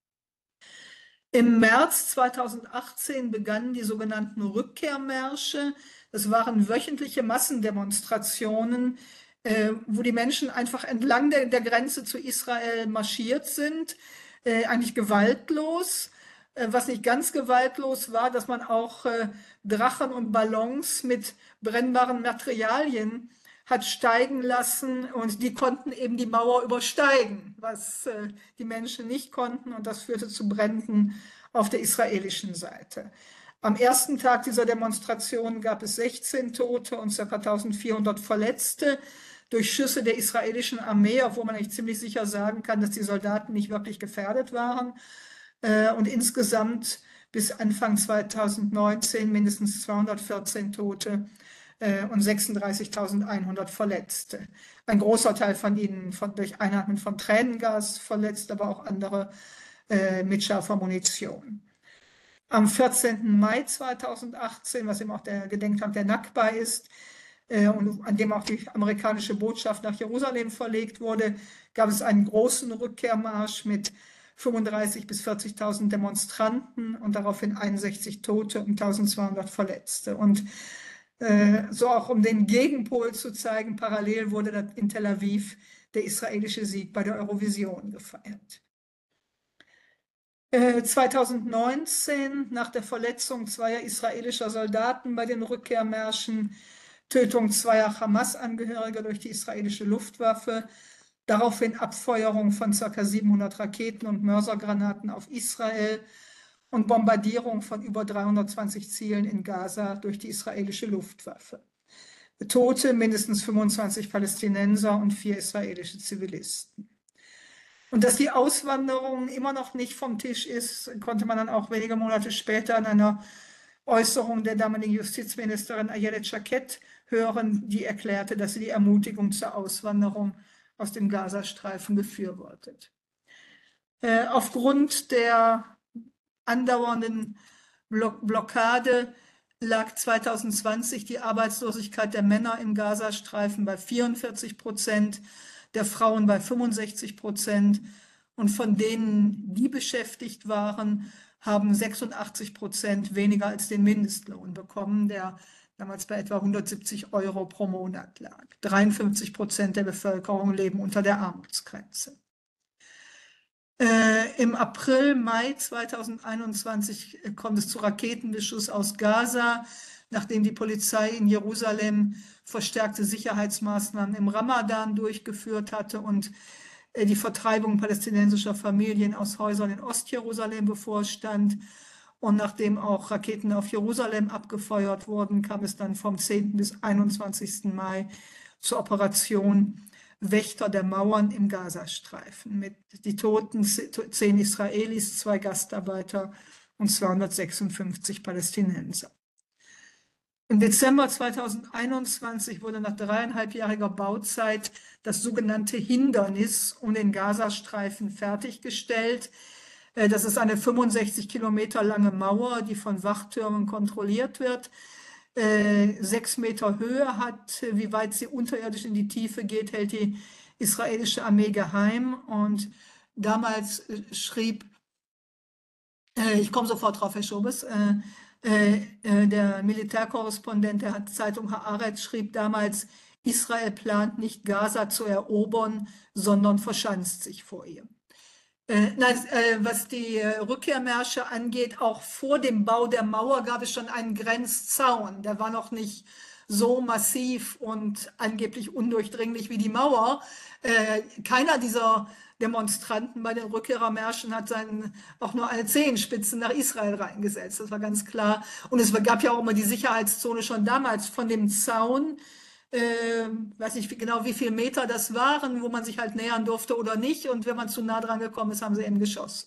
Im März zweitausendachtzehn begannen die sogenannten Rückkehrmärsche. Das waren wöchentliche Massendemonstrationen, äh, wo die Menschen einfach entlang der, der Grenze zu Israel marschiert sind, äh, eigentlich gewaltlos. Äh, was nicht ganz gewaltlos war, dass man auch äh, Drachen und Ballons mit brennbaren Materialien hat steigen lassen und die konnten eben die Mauer übersteigen, was äh, die Menschen nicht konnten, und das führte zu Bränden auf der israelischen Seite. Am ersten Tag dieser Demonstration gab es sechzehn Tote und ca. eintausendvierhundert Verletzte durch Schüsse der israelischen Armee, obwohl man eigentlich ziemlich sicher sagen kann, dass die Soldaten nicht wirklich gefährdet waren. Äh, und insgesamt bis Anfang zweitausendneunzehn mindestens zweihundertvierzehn Tote und sechsunddreißigtausendeinhundert Verletzte. Ein großer Teil von ihnen von, durch Einatmen von Tränengas verletzt, aber auch andere äh, mit scharfer Munition. Am vierzehnten Mai zweitausendachtzehn, was eben auch der Gedenktag der Nakba ist, äh, und an dem auch die amerikanische Botschaft nach Jerusalem verlegt wurde, gab es einen großen Rückkehrmarsch mit fünfunddreißigtausend bis vierzigtausend Demonstranten und daraufhin einundsechzig Tote und eintausendzweihundert Verletzte. Und so auch um den Gegenpol zu zeigen, parallel wurde in Tel Aviv der israelische Sieg bei der Eurovision gefeiert. zweitausendneunzehn, nach der Verletzung zweier israelischer Soldaten bei den Rückkehrmärschen, Tötung zweier Hamas-Angehöriger durch die israelische Luftwaffe, daraufhin Abfeuerung von ca. siebenhundert Raketen und Mörsergranaten auf Israel und Bombardierung von über dreihundertzwanzig Zielen in Gaza durch die israelische Luftwaffe. Tote mindestens fünfundzwanzig Palästinenser und vier israelische Zivilisten. Und dass die Auswanderung immer noch nicht vom Tisch ist, konnte man dann auch wenige Monate später in einer Äußerung der damaligen Justizministerin Ayelet Shaked hören, die erklärte, dass sie die Ermutigung zur Auswanderung aus dem Gazastreifen befürwortet. Äh, aufgrund der andauernden Blockade lag zweitausendzwanzig die Arbeitslosigkeit der Männer im Gazastreifen bei vierundvierzig Prozent, der Frauen bei fünfundsechzig Prozent, und von denen, die beschäftigt waren, haben sechsundachtzig Prozent weniger als den Mindestlohn bekommen, der damals bei etwa hundertsiebzig Euro pro Monat lag. dreiundfünfzig Prozent der Bevölkerung leben unter der Armutsgrenze. Äh, Im April, Mai zweitausendeinundzwanzig kommt es zu Raketenbeschuss aus Gaza, nachdem die Polizei in Jerusalem verstärkte Sicherheitsmaßnahmen im Ramadan durchgeführt hatte und äh, die Vertreibung palästinensischer Familien aus Häusern in Ostjerusalem bevorstand. Und nachdem auch Raketen auf Jerusalem abgefeuert wurden, kam es dann vom zehnten bis einundzwanzigsten Mai zur Operation Wächter der Mauern im Gazastreifen. Mit die Toten zehn Israelis, zwei Gastarbeiter und zweihundertsechsundfünfzig Palästinenser. Im Dezember zweitausendeinundzwanzig wurde nach dreieinhalbjähriger Bauzeit das sogenannte Hindernis um den Gazastreifen fertiggestellt. Das ist eine fünfundsechzig Kilometer lange Mauer, die von Wachtürmen kontrolliert wird, sechs Meter Höhe hat. Wie weit sie unterirdisch in die Tiefe geht, hält die israelische Armee geheim. Und damals schrieb, ich komme sofort drauf, Herr Schobes, der Militärkorrespondent der Zeitung Haaretz schrieb damals, Israel plant nicht Gaza zu erobern, sondern verschanzt sich vor ihr. Äh, nein, äh, was die äh, Rückkehrmärsche angeht, auch vor dem Bau der Mauer gab es schon einen Grenzzaun. Der war noch nicht so massiv und angeblich undurchdringlich wie die Mauer. Äh, keiner dieser Demonstranten bei den Rückkehrermärschen hat seinen, auch nur eine Zehenspitze nach Israel reingesetzt. Das war ganz klar. Und es gab ja auch immer die Sicherheitszone schon damals von dem Zaun. Äh, weiß nicht wie, genau, wie viele Meter das waren, wo man sich halt nähern durfte oder nicht. Und wenn man zu nah dran gekommen ist, haben sie eben geschossen.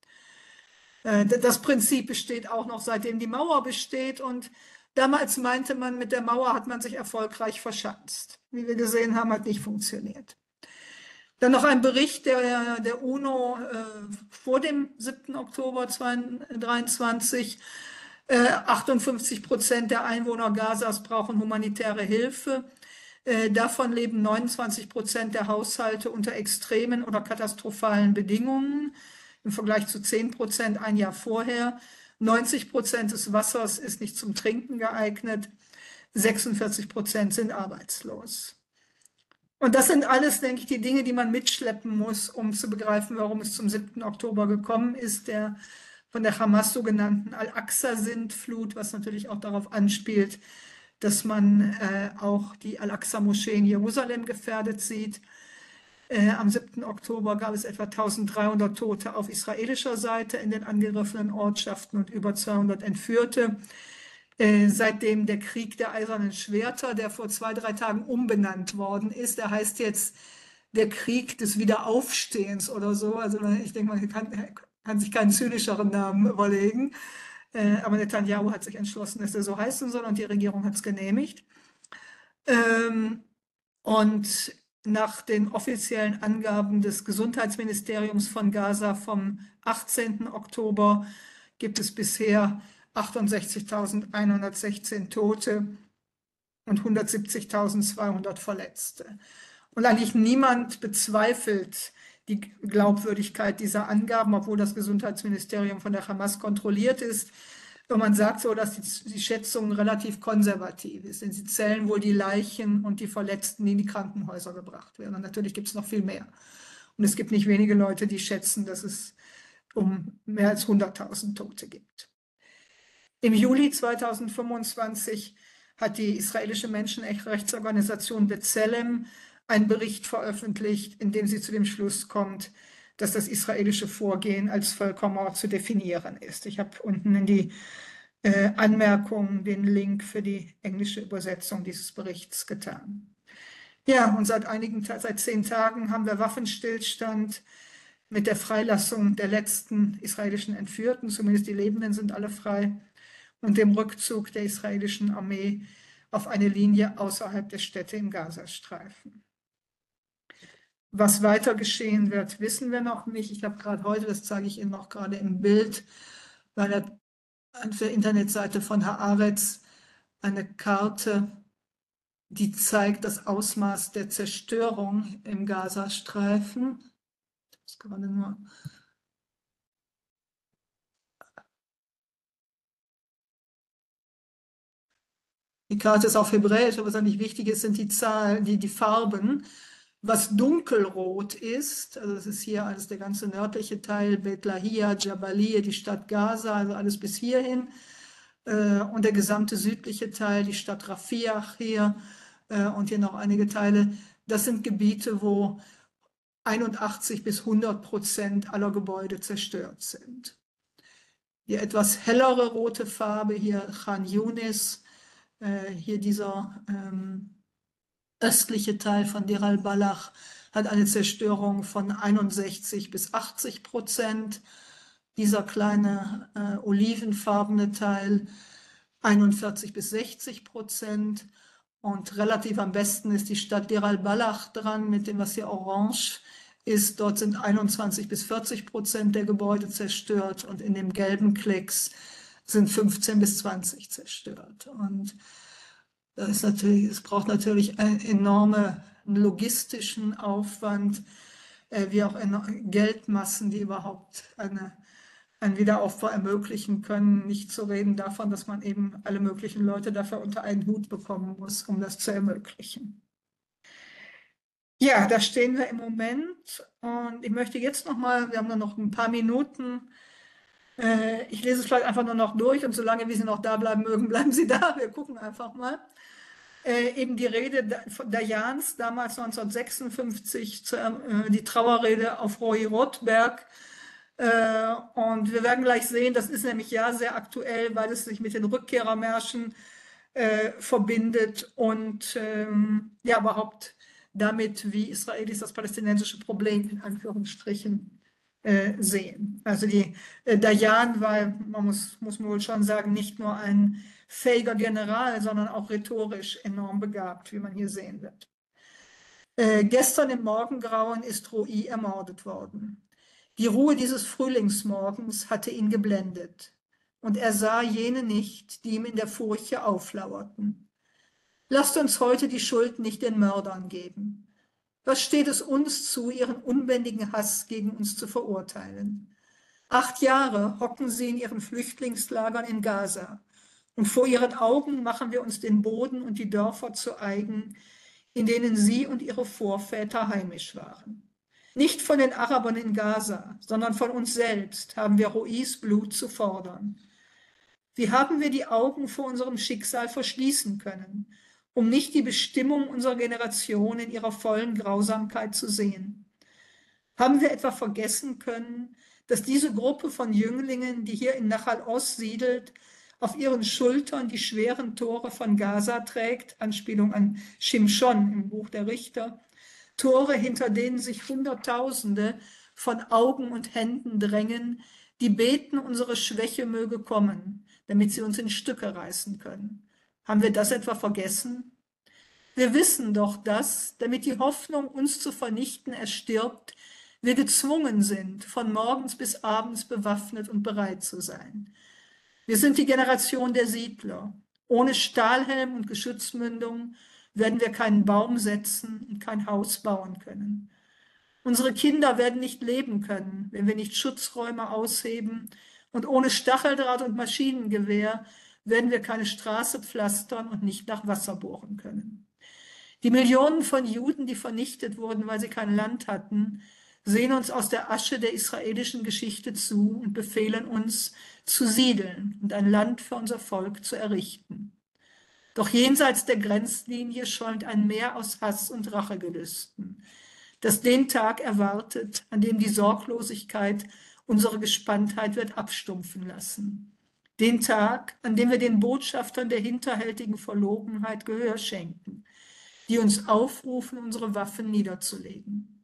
Äh, das Prinzip besteht auch noch, seitdem die Mauer besteht. Und damals meinte man, mit der Mauer hat man sich erfolgreich verschanzt. Wie wir gesehen haben, hat nicht funktioniert. Dann noch ein Bericht der, der UNO äh, vor dem siebten Oktober zweitausenddreiundzwanzig. Äh, achtundfünfzig Prozent der Einwohner Gazas brauchen humanitäre Hilfe. Äh, davon leben neunundzwanzig Prozent der Haushalte unter extremen oder katastrophalen Bedingungen, im Vergleich zu zehn Prozent ein Jahr vorher. neunzig Prozent des Wassers ist nicht zum Trinken geeignet. sechsundvierzig Prozent sind arbeitslos. Und das sind alles, denke ich, die Dinge, die man mitschleppen muss, um zu begreifen, warum es zum siebten Oktober gekommen ist, der von der Hamas sogenannten Al-Aqsa-Sintflut, was natürlich auch darauf anspielt, dass man äh, auch die Al-Aqsa-Moschee in Jerusalem gefährdet sieht. Äh, am siebten Oktober gab es etwa eintausenddreihundert Tote auf israelischer Seite in den angegriffenen Ortschaften und über zweihundert Entführte. Äh, seitdem der Krieg der Eisernen Schwerter, der vor zwei, drei Tagen umbenannt worden ist, der heißt jetzt der Krieg des Wiederaufstehens oder so. Also ich denke mal, kann, kann sich keinen zynischeren Namen überlegen. Äh, aber Netanyahu hat sich entschlossen, dass er so heißen soll und die Regierung hat es genehmigt. Ähm, und nach den offiziellen Angaben des Gesundheitsministeriums von Gaza vom achtzehnten Oktober gibt es bisher achtundsechzigtausendeinhundertsechzehn Tote und hundertsiebzigtausendzweihundert Verletzte. Und eigentlich niemand bezweifelt die Glaubwürdigkeit dieser Angaben, obwohl das Gesundheitsministerium von der Hamas kontrolliert ist. Und man sagt so, dass die, die Schätzung relativ konservativ ist, denn sie zählen wohl die Leichen und die Verletzten, die in die Krankenhäuser gebracht werden. Und natürlich gibt es noch viel mehr. Und es gibt nicht wenige Leute, die schätzen, dass es um mehr als hunderttausend Tote gibt. Im Juli zweitausendfünfundzwanzig hat die israelische Menschenrechtsorganisation B'Tselem einen Bericht veröffentlicht, in dem sie zu dem Schluss kommt, dass das israelische Vorgehen als Völkermord zu definieren ist. Ich habe unten in die äh, Anmerkungen den Link für die englische Übersetzung dieses Berichts getan. Ja, und seit einigen, seit zehn Tagen haben wir Waffenstillstand mit der Freilassung der letzten israelischen Entführten, zumindest die Lebenden sind alle frei, und dem Rückzug der israelischen Armee auf eine Linie außerhalb der Städte im Gazastreifen. Was weiter geschehen wird, wissen wir noch nicht. Ich habe gerade heute, das zeige ich Ihnen noch gerade im Bild, bei der, auf der Internetseite von Haaretz eine Karte, die zeigt das Ausmaß der Zerstörung im Gazastreifen. Das ist gerade nur die Karte ist auf Hebräisch, aber was eigentlich wichtig ist, sind die Zahlen, die, die Farben. Was dunkelrot ist, also das ist hier alles der ganze nördliche Teil, Beit Lahia, Jabalia, die Stadt Gaza, also alles bis hierhin. Äh, und der gesamte südliche Teil, die Stadt Rafiach hier äh, und hier noch einige Teile. Das sind Gebiete, wo einundachtzig bis hundert Prozent aller Gebäude zerstört sind. die etwas hellere rote Farbe hier Khan Yunis, äh, hier dieser ähm, östliche Teil von Deir al-Balach hat eine Zerstörung von einundsechzig bis achtzig Prozent. Dieser kleine äh, olivenfarbene Teil einundvierzig bis sechzig Prozent. Und relativ am besten ist die Stadt Deir al-Balach dran, mit dem, was hier orange ist. Dort sind einundzwanzig bis vierzig Prozent der Gebäude zerstört und in dem gelben Klecks sind fünfzehn bis zwanzig zerstört. Und das ist natürlich, es braucht natürlich einen enormen logistischen Aufwand, äh, wie auch Geldmassen, die überhaupt eine, einen Wiederaufbau ermöglichen können. Nicht zu reden davon, dass man eben alle möglichen Leute dafür unter einen Hut bekommen muss, um das zu ermöglichen. Ja, da stehen wir im Moment und ich möchte jetzt noch mal, wir haben nur noch ein paar Minuten, äh, ich lese es vielleicht einfach nur noch durch und solange wie Sie noch da bleiben mögen, bleiben Sie da, wir gucken einfach mal. Äh, eben die Rede von Dayans, damals neunzehnhundertsechsundfünfzig, zu, äh, die Trauerrede auf Rohi Rothberg. Äh, und wir werden gleich sehen, das ist nämlich ja sehr aktuell, weil es sich mit den Rückkehrermärschen äh, verbindet und ähm, ja überhaupt damit, wie Israelis das palästinensische Problem in Anführungsstrichen äh, sehen. Also die äh, Dayan war, man muss, muss man wohl schon sagen, nicht nur ein fähiger General, sondern auch rhetorisch enorm begabt, wie man hier sehen wird. Äh, gestern im Morgengrauen ist Rohi ermordet worden. Die Ruhe dieses Frühlingsmorgens hatte ihn geblendet, und er sah jene nicht, die ihm in der Furche auflauerten. Lasst uns heute die Schuld nicht den Mördern geben. Was steht es uns zu, ihren unbändigen Hass gegen uns zu verurteilen? Acht Jahre hocken sie in ihren Flüchtlingslagern in Gaza, und vor ihren Augen machen wir uns den Boden und die Dörfer zu eigen, in denen sie und ihre Vorväter heimisch waren. Nicht von den Arabern in Gaza, sondern von uns selbst haben wir Rohis Blut zu fordern. Wie haben wir die Augen vor unserem Schicksal verschließen können, um nicht die Bestimmung unserer Generation in ihrer vollen Grausamkeit zu sehen? Haben wir etwa vergessen können, dass diese Gruppe von Jünglingen, die hier in Nachal Oz siedelt, auf ihren Schultern die schweren Tore von Gaza trägt, Anspielung an Shimshon im Buch der Richter, Tore, hinter denen sich Hunderttausende von Augen und Händen drängen, die beten, unsere Schwäche möge kommen, damit sie uns in Stücke reißen können. Haben wir das etwa vergessen? Wir wissen doch, dass, damit die Hoffnung, uns zu vernichten, erstirbt, wir gezwungen sind, von morgens bis abends bewaffnet und bereit zu sein. Wir sind die Generation der Siedler. Ohne Stahlhelm und Geschützmündung werden wir keinen Baum setzen und kein Haus bauen können. Unsere Kinder werden nicht leben können, wenn wir nicht Schutzräume ausheben, und ohne Stacheldraht und Maschinengewehr werden wir keine Straße pflastern und nicht nach Wasser bohren können. Die Millionen von Juden, die vernichtet wurden, weil sie kein Land hatten, sehen uns aus der Asche der israelischen Geschichte zu und befehlen uns, zu siedeln und ein Land für unser Volk zu errichten. Doch jenseits der Grenzlinie schäumt ein Meer aus Hass und Rachegelüsten, das den Tag erwartet, an dem die Sorglosigkeit unsere Gespanntheit wird abstumpfen lassen. Den Tag, an dem wir den Botschaftern der hinterhältigen Verlogenheit Gehör schenken, die uns aufrufen, unsere Waffen niederzulegen.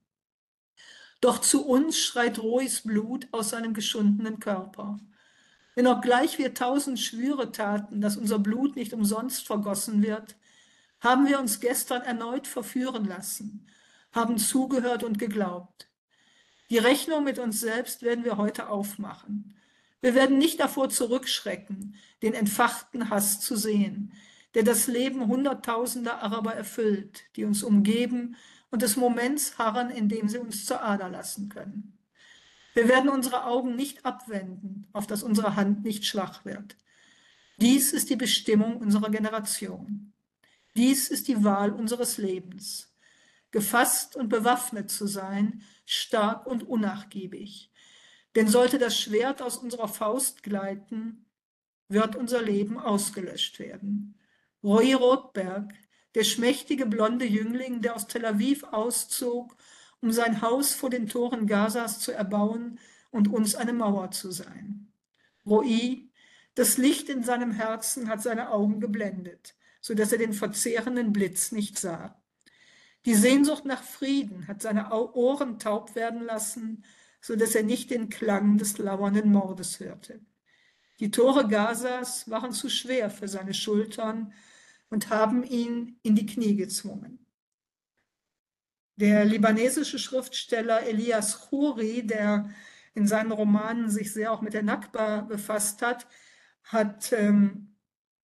Doch zu uns schreit Rohis Blut aus seinem geschundenen Körper. Denn obgleich wir tausend Schwüre taten, dass unser Blut nicht umsonst vergossen wird, haben wir uns gestern erneut verführen lassen, haben zugehört und geglaubt. Die Rechnung mit uns selbst werden wir heute aufmachen. Wir werden nicht davor zurückschrecken, den entfachten Hass zu sehen, der das Leben hunderttausender Araber erfüllt, die uns umgeben und des Moments harren, in dem sie uns zur Ader lassen können. Wir werden unsere Augen nicht abwenden, auf dass unsere Hand nicht schwach wird. Dies ist die Bestimmung unserer Generation. Dies ist die Wahl unseres Lebens. Gefasst und bewaffnet zu sein, stark und unnachgiebig. Denn sollte das Schwert aus unserer Faust gleiten, wird unser Leben ausgelöscht werden. Rohi Rothberg, der schmächtige blonde Jüngling, der aus Tel Aviv auszog, um sein Haus vor den Toren Gazas zu erbauen und uns eine Mauer zu sein. Roi, das Licht in seinem Herzen hat seine Augen geblendet, so dass er den verzehrenden Blitz nicht sah. Die Sehnsucht nach Frieden hat seine Ohren taub werden lassen, so dass er nicht den Klang des lauernden Mordes hörte. Die Tore Gazas waren zu schwer für seine Schultern und haben ihn in die Knie gezwungen. Der libanesische Schriftsteller Elias Khoury, der in seinen Romanen sich sehr auch mit der Nakba befasst hat, hat ähm,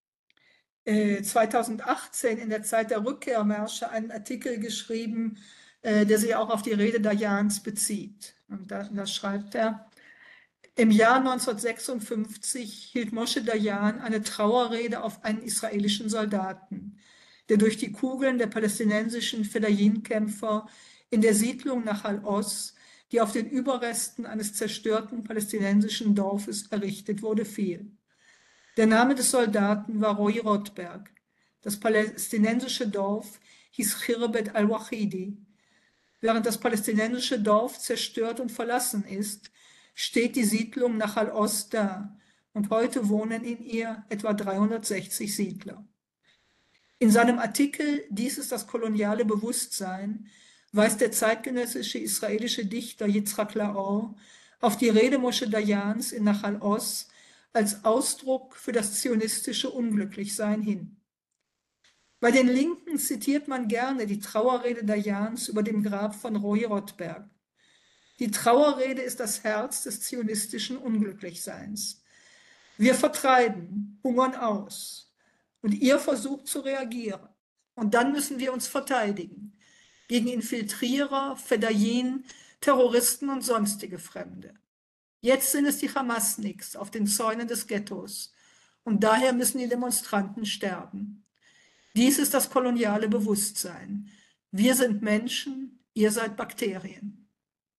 äh, zweitausendachtzehn in der Zeit der Rückkehrmärsche einen Artikel geschrieben, äh, der sich auch auf die Rede Dayans bezieht. Und da, da schreibt er: Im Jahr neunzehnhundertsechsundfünfzig hielt Moshe Dayan eine Trauerrede auf einen israelischen Soldaten, der durch die Kugeln der palästinensischen Fedayeen-Kämpfer in der Siedlung Nachal Oz, die auf den Überresten eines zerstörten palästinensischen Dorfes errichtet wurde, fiel. Der Name des Soldaten war Roy Rothberg. Das palästinensische Dorf hieß Khirbet al-Wahidi. Während das palästinensische Dorf zerstört und verlassen ist, steht die Siedlung Nachal Oz da und heute wohnen in ihr etwa dreihundertsechzig Siedler. In seinem Artikel Dies ist das koloniale Bewusstsein weist der zeitgenössische israelische Dichter Yitzhak Laor auf die Rede Moshe Dayans in Nachal Oz als Ausdruck für das zionistische Unglücklichsein hin. Bei den Linken zitiert man gerne die Trauerrede Dayans über dem Grab von Roy Rothberg. Die Trauerrede ist das Herz des zionistischen Unglücklichseins. Wir vertreiben, hungern aus und ihr versucht zu reagieren. Und dann müssen wir uns verteidigen gegen Infiltrierer, Fedayeen, Terroristen und sonstige Fremde. Jetzt sind es die Hamasniks auf den Zäunen des Ghettos und daher müssen die Demonstranten sterben. Dies ist das koloniale Bewusstsein. Wir sind Menschen, ihr seid Bakterien.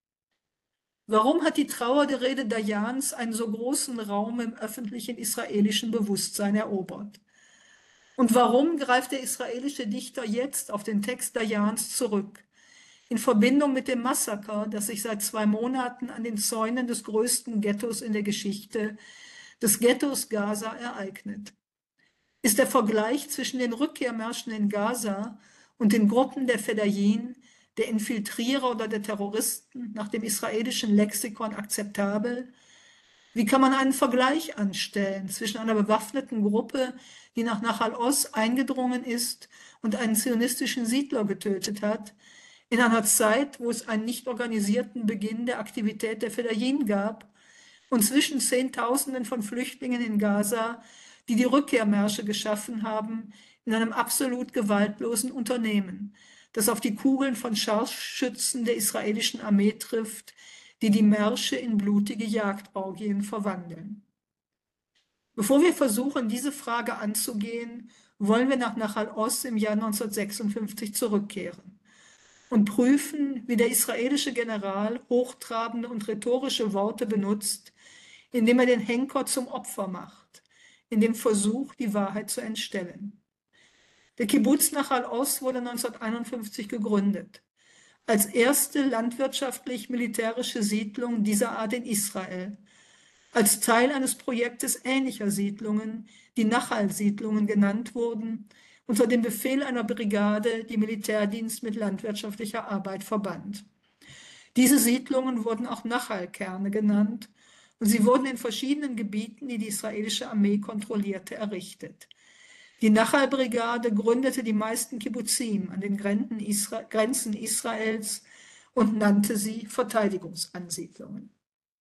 Warum hat die Trauer der Rede Dayans einen so großen Raum im öffentlichen israelischen Bewusstsein erobert? Und warum greift der israelische Dichter jetzt auf den Text Dayans zurück, in Verbindung mit dem Massaker, das sich seit zwei Monaten an den Zäunen des größten Ghettos in der Geschichte, des Ghettos Gaza, ereignet? Ist der Vergleich zwischen den Rückkehrmärschen in Gaza und den Gruppen der Fedayeen, der Infiltrierer oder der Terroristen nach dem israelischen Lexikon akzeptabel? Wie kann man einen Vergleich anstellen zwischen einer bewaffneten Gruppe, die nach Nachal Oz eingedrungen ist und einen zionistischen Siedler getötet hat, in einer Zeit, wo es einen nicht organisierten Beginn der Aktivität der Fedayeen gab, und zwischen Zehntausenden von Flüchtlingen in Gaza, die die Rückkehrmärsche geschaffen haben, in einem absolut gewaltlosen Unternehmen, das auf die Kugeln von Scharfschützen der israelischen Armee trifft, die die Märsche in blutige Jagdorgien verwandeln. Bevor wir versuchen, diese Frage anzugehen, wollen wir nach Nachal Oz im Jahr neunzehnhundertsechsundfünfzig zurückkehren und prüfen, wie der israelische General hochtrabende und rhetorische Worte benutzt, indem er den Henker zum Opfer macht, in dem Versuch, die Wahrheit zu entstellen. Der Kibbuz Nachal Oz wurde neunzehnhunderteinundfünfzig gegründet, als erste landwirtschaftlich-militärische Siedlung dieser Art in Israel, als Teil eines Projektes ähnlicher Siedlungen, die Nachal-Siedlungen genannt wurden, unter dem Befehl einer Brigade, die Militärdienst mit landwirtschaftlicher Arbeit verband. Diese Siedlungen wurden auch Nachal-Kerne genannt und sie wurden in verschiedenen Gebieten, die die israelische Armee kontrollierte, errichtet. Die Nachal-Brigade gründete die meisten Kibbuzim an den Grenzen, Isra Grenzen Israels und nannte sie Verteidigungsansiedlungen.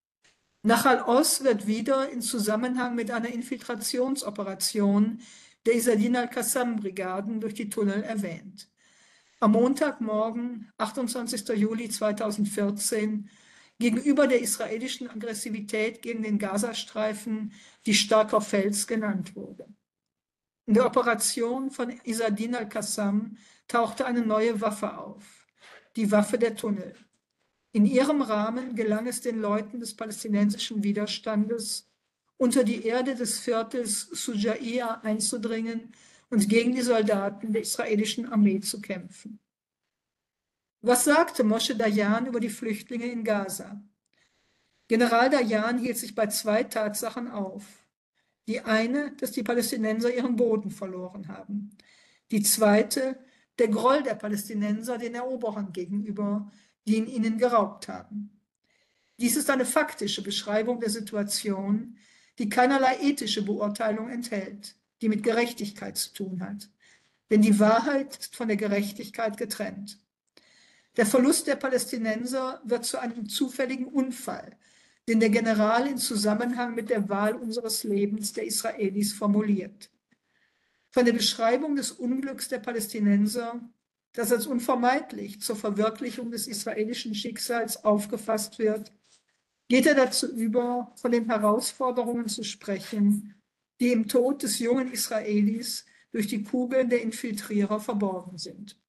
Nachal Oz wird wieder in Zusammenhang mit einer Infiltrationsoperation der Isadin al-Qassam-Brigaden durch die Tunnel erwähnt. Am Montagmorgen, achtundzwanzigster Juli zweitausendvierzehn, gegenüber der israelischen Aggressivität gegen den Gazastreifen, die Starker Fels genannt wurde. In der Operation von Isadin al-Qassam tauchte eine neue Waffe auf, die Waffe der Tunnel. In ihrem Rahmen gelang es den Leuten des palästinensischen Widerstandes, unter die Erde des Viertels Sujaia einzudringen und gegen die Soldaten der israelischen Armee zu kämpfen. Was sagte Moshe Dayan über die Flüchtlinge in Gaza? General Dayan hielt sich bei zwei Tatsachen auf. Die eine, dass die Palästinenser ihren Boden verloren haben. Die zweite, der Groll der Palästinenser den Eroberern gegenüber, die ihn ihnen geraubt haben. Dies ist eine faktische Beschreibung der Situation, die keinerlei ethische Beurteilung enthält, die mit Gerechtigkeit zu tun hat. Denn die Wahrheit ist von der Gerechtigkeit getrennt. Der Verlust der Palästinenser wird zu einem zufälligen Unfall, den der General in Zusammenhang mit der Wahl unseres Lebens der Israelis formuliert. Von der Beschreibung des Unglücks der Palästinenser, das als unvermeidlich zur Verwirklichung des israelischen Schicksals aufgefasst wird, geht er dazu über, von den Herausforderungen zu sprechen, die im Tod des jungen Israelis durch die Kugeln der Infiltrierer verborgen sind.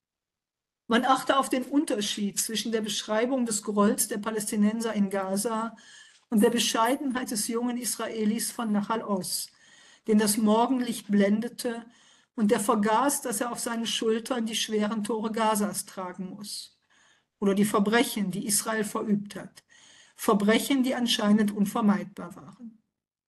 Man achte auf den Unterschied zwischen der Beschreibung des Grolls der Palästinenser in Gaza und der Bescheidenheit des jungen Israelis von Nachal Oz, den das Morgenlicht blendete und der vergaß, dass er auf seinen Schultern die schweren Tore Gazas tragen muss. Oder die Verbrechen, die Israel verübt hat. Verbrechen, die anscheinend unvermeidbar waren.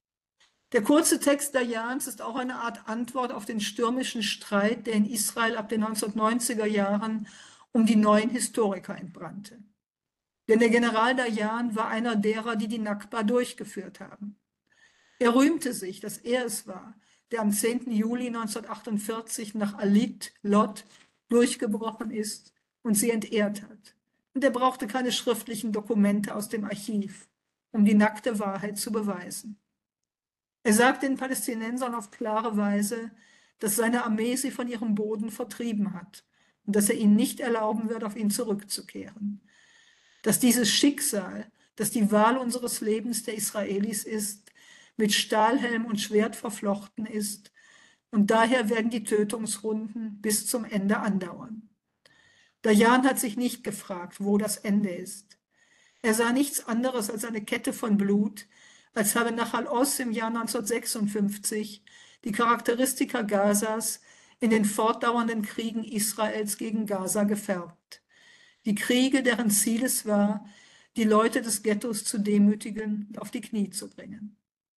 Der kurze Text Dayans ist auch eine Art Antwort auf den stürmischen Streit, der in Israel ab den neunzehnhundertneunziger Jahren um die neuen Historiker entbrannte. Denn der General Dayan war einer derer, die die Nakba durchgeführt haben. Er rühmte sich, dass er es war, der am zehnten Juli neunzehnhundertachtundvierzig nach Alit, Lot, durchgebrochen ist und sie entehrt hat. Und er brauchte keine schriftlichen Dokumente aus dem Archiv, um die nackte Wahrheit zu beweisen. Er sagt den Palästinensern auf klare Weise, dass seine Armee sie von ihrem Boden vertrieben hat und dass er ihnen nicht erlauben wird, auf ihn zurückzukehren. Dass dieses Schicksal, das die Wahl unseres Lebens der Israelis ist, mit Stahlhelm und Schwert verflochten ist und daher werden die Tötungsrunden bis zum Ende andauern. Dayan hat sich nicht gefragt, wo das Ende ist. Er sah nichts anderes als eine Kette von Blut, als habe Nachal Oz im Jahr neunzehnhundertsechsundfünfzig die Charakteristika Gazas in den fortdauernden Kriegen Israels gegen Gaza gefärbt. Die Kriege, deren Ziel es war, die Leute des Ghettos zu demütigen und auf die Knie zu bringen.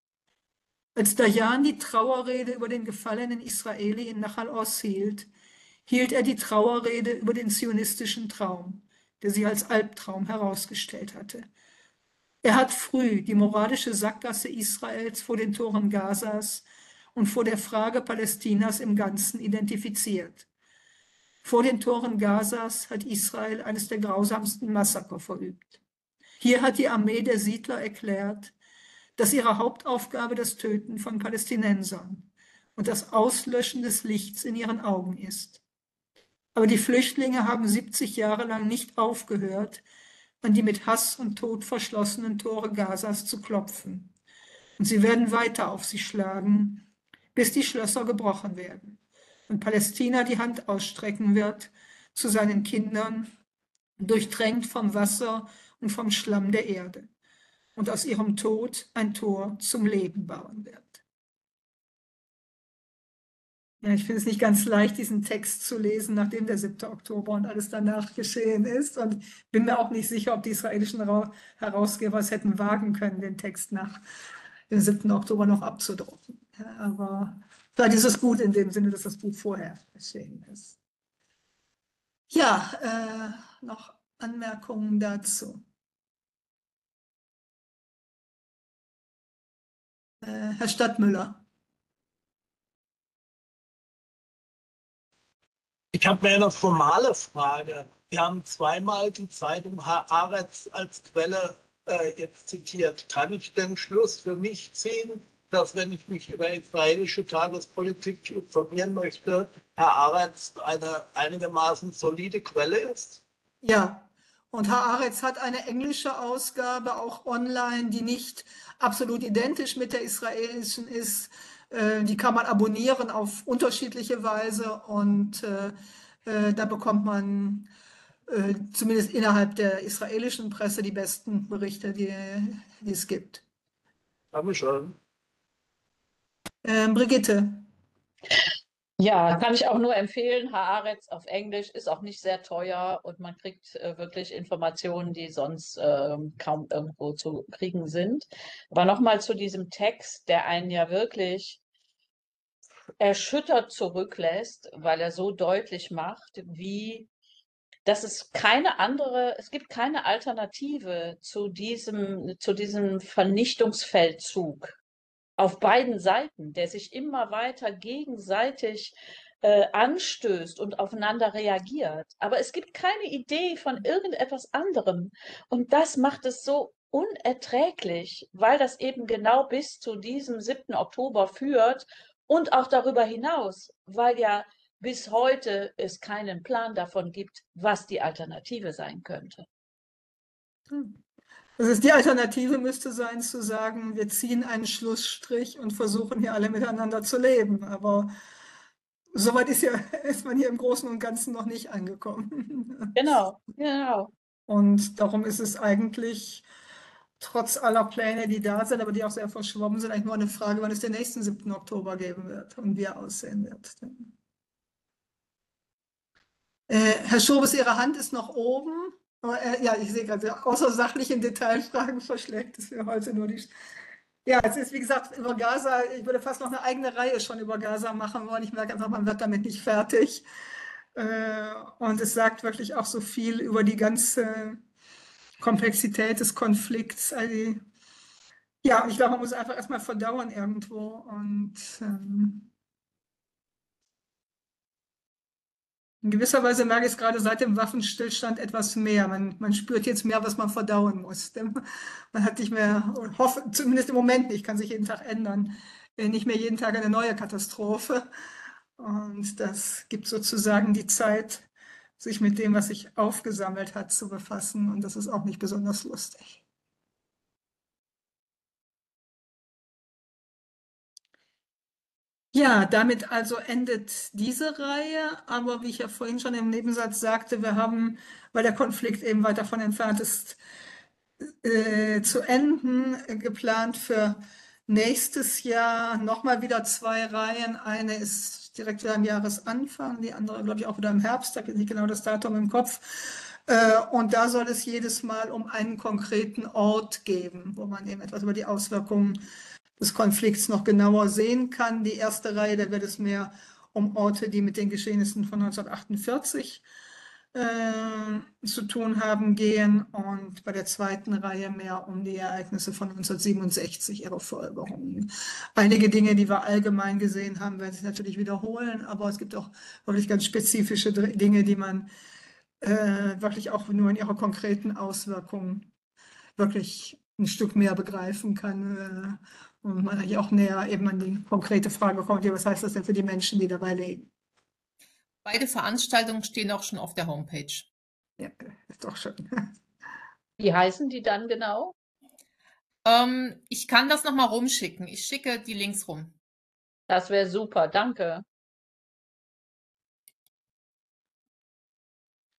Als Dayan die Trauerrede über den gefallenen Israeli in Nachal Oz hielt, hielt er die Trauerrede über den zionistischen Traum, der sich als Albtraum herausgestellt hatte. Er hat früh die moralische Sackgasse Israels vor den Toren Gazas und vor der Frage Palästinas im Ganzen identifiziert. Vor den Toren Gazas hat Israel eines der grausamsten Massaker verübt. Hier hat die Armee der Siedler erklärt, dass ihre Hauptaufgabe das Töten von Palästinensern und das Auslöschen des Lichts in ihren Augen ist. Aber die Flüchtlinge haben siebzig Jahre lang nicht aufgehört, an die mit Hass und Tod verschlossenen Tore Gazas zu klopfen. Und sie werden weiter auf sie schlagen, bis die Schlösser gebrochen werden und Palästina die Hand ausstrecken wird zu seinen Kindern, durchtränkt vom Wasser und vom Schlamm der Erde, und aus ihrem Tod ein Tor zum Leben bauen wird. Ja, ich finde es nicht ganz leicht, diesen Text zu lesen, nachdem der siebte Oktober und alles danach geschehen ist. Und bin mir auch nicht sicher, ob die israelischen Herausgeber es hätten wagen können, den Text nach dem siebten Oktober noch abzudrucken. Ja, aber vielleicht ist es gut in dem Sinne, dass das Buch vorher erschienen ist. Ja, äh, noch Anmerkungen dazu. Äh, Herr Stadtmüller. Ich habe mehr eine formale Frage. Wir haben zweimal die Zeitung Haaretz als Quelle äh, jetzt zitiert. Kann ich den Schluss für mich ziehen, dass, wenn ich mich über israelische Tagespolitik informieren möchte, Herr Haaretz eine einigermaßen solide Quelle ist? Ja, und Haaretz hat eine englische Ausgabe, auch online, die nicht absolut identisch mit der israelischen ist. Die kann man abonnieren auf unterschiedliche Weise und äh, äh, da bekommt man äh, zumindest innerhalb der israelischen Presse die besten Berichte, die, die es gibt. Dankeschön. Ähm, Brigitte. Ja, kann ich auch nur empfehlen. Haaretz auf Englisch ist auch nicht sehr teuer und man kriegt äh, wirklich Informationen, die sonst ähm, kaum irgendwo zu kriegen sind. Aber nochmal zu diesem Text, der einen ja wirklich erschüttert zurücklässt, weil er so deutlich macht, wie dass es keine andere, es gibt keine Alternative zu diesem, zu diesem Vernichtungsfeldzug auf beiden Seiten, der sich immer weiter gegenseitig äh, anstößt und aufeinander reagiert. Aber es gibt keine Idee von irgendetwas anderem. Und das macht es so unerträglich, weil das eben genau bis zu diesem siebten Oktober führt und auch darüber hinaus, weil ja bis heute es keinen Plan davon gibt, was die Alternative sein könnte. Das ist die Alternative müsste sein, zu sagen, wir ziehen einen Schlussstrich und versuchen hier alle miteinander zu leben. Aber soweit ist, ja, ist man hier im Großen und Ganzen noch nicht angekommen. Genau, genau. Und darum ist es eigentlich, trotz aller Pläne, die da sind, aber die auch sehr verschwommen sind, eigentlich nur eine Frage, wann es den nächsten siebten Oktober geben wird und wie er aussehen wird. Äh, Herr Schobes, Ihre Hand ist noch oben. Aber, äh, ja, ich sehe gerade, außer sachlichen Detailfragen verschlägt es mir heute nur die. Ja, es ist wie gesagt über Gaza, ich würde fast noch eine eigene Reihe schon über Gaza machen wollen. Ich merke einfach, man wird damit nicht fertig. Äh, und es sagt wirklich auch so viel über die ganze Komplexität des Konflikts. Also, ja, ich glaube, man muss einfach erstmal verdauen irgendwo. Und ähm, in gewisser Weise merke ich es gerade seit dem Waffenstillstand etwas mehr. Man, man spürt jetzt mehr, was man verdauen muss. Man hat nicht mehr, hoffe, zumindest im Moment nicht, kann sich jeden Tag ändern, nicht mehr jeden Tag eine neue Katastrophe. Und das gibt sozusagen die Zeit, sich mit dem, was sich aufgesammelt hat, zu befassen. Und das ist auch nicht besonders lustig. Ja, damit also endet diese Reihe. Aber wie ich ja vorhin schon im Nebensatz sagte, wir haben, weil der Konflikt eben weit davon entfernt ist, äh, zu enden, äh, geplant für nächstes Jahr nochmal wieder zwei Reihen. Eine ist direkt wieder am Jahresanfang, die andere, glaube ich, auch wieder im Herbst. Da habe ich nicht genau das Datum im Kopf. Äh, und da soll es jedes Mal um einen konkreten Ort geben, wo man eben etwas über die Auswirkungen des Konflikts noch genauer sehen kann. Die erste Reihe, da wird es mehr um Orte, die mit den Geschehnissen von neunzehnhundertachtundvierzig äh, zu tun haben, gehen. Und bei der zweiten Reihe mehr um die Ereignisse von neunzehnhundertsiebenundsechzig, ihre Folgerungen. Einige Dinge, die wir allgemein gesehen haben, werden sich natürlich wiederholen, aber es gibt auch wirklich ganz spezifische Dinge, die man äh, wirklich auch nur in ihrer konkreten Auswirkungen wirklich ein Stück mehr begreifen kann. Äh, und man eigentlich auch näher eben an die konkrete Frage kommt, ja, was heißt das denn für die Menschen, die dabei leben? Beide Veranstaltungen stehen auch schon auf der Homepage. Ja, ist doch schön. Wie heißen die dann genau? Ähm, ich kann das nochmal rumschicken. Ich schicke die Links rum. Das wäre super, danke.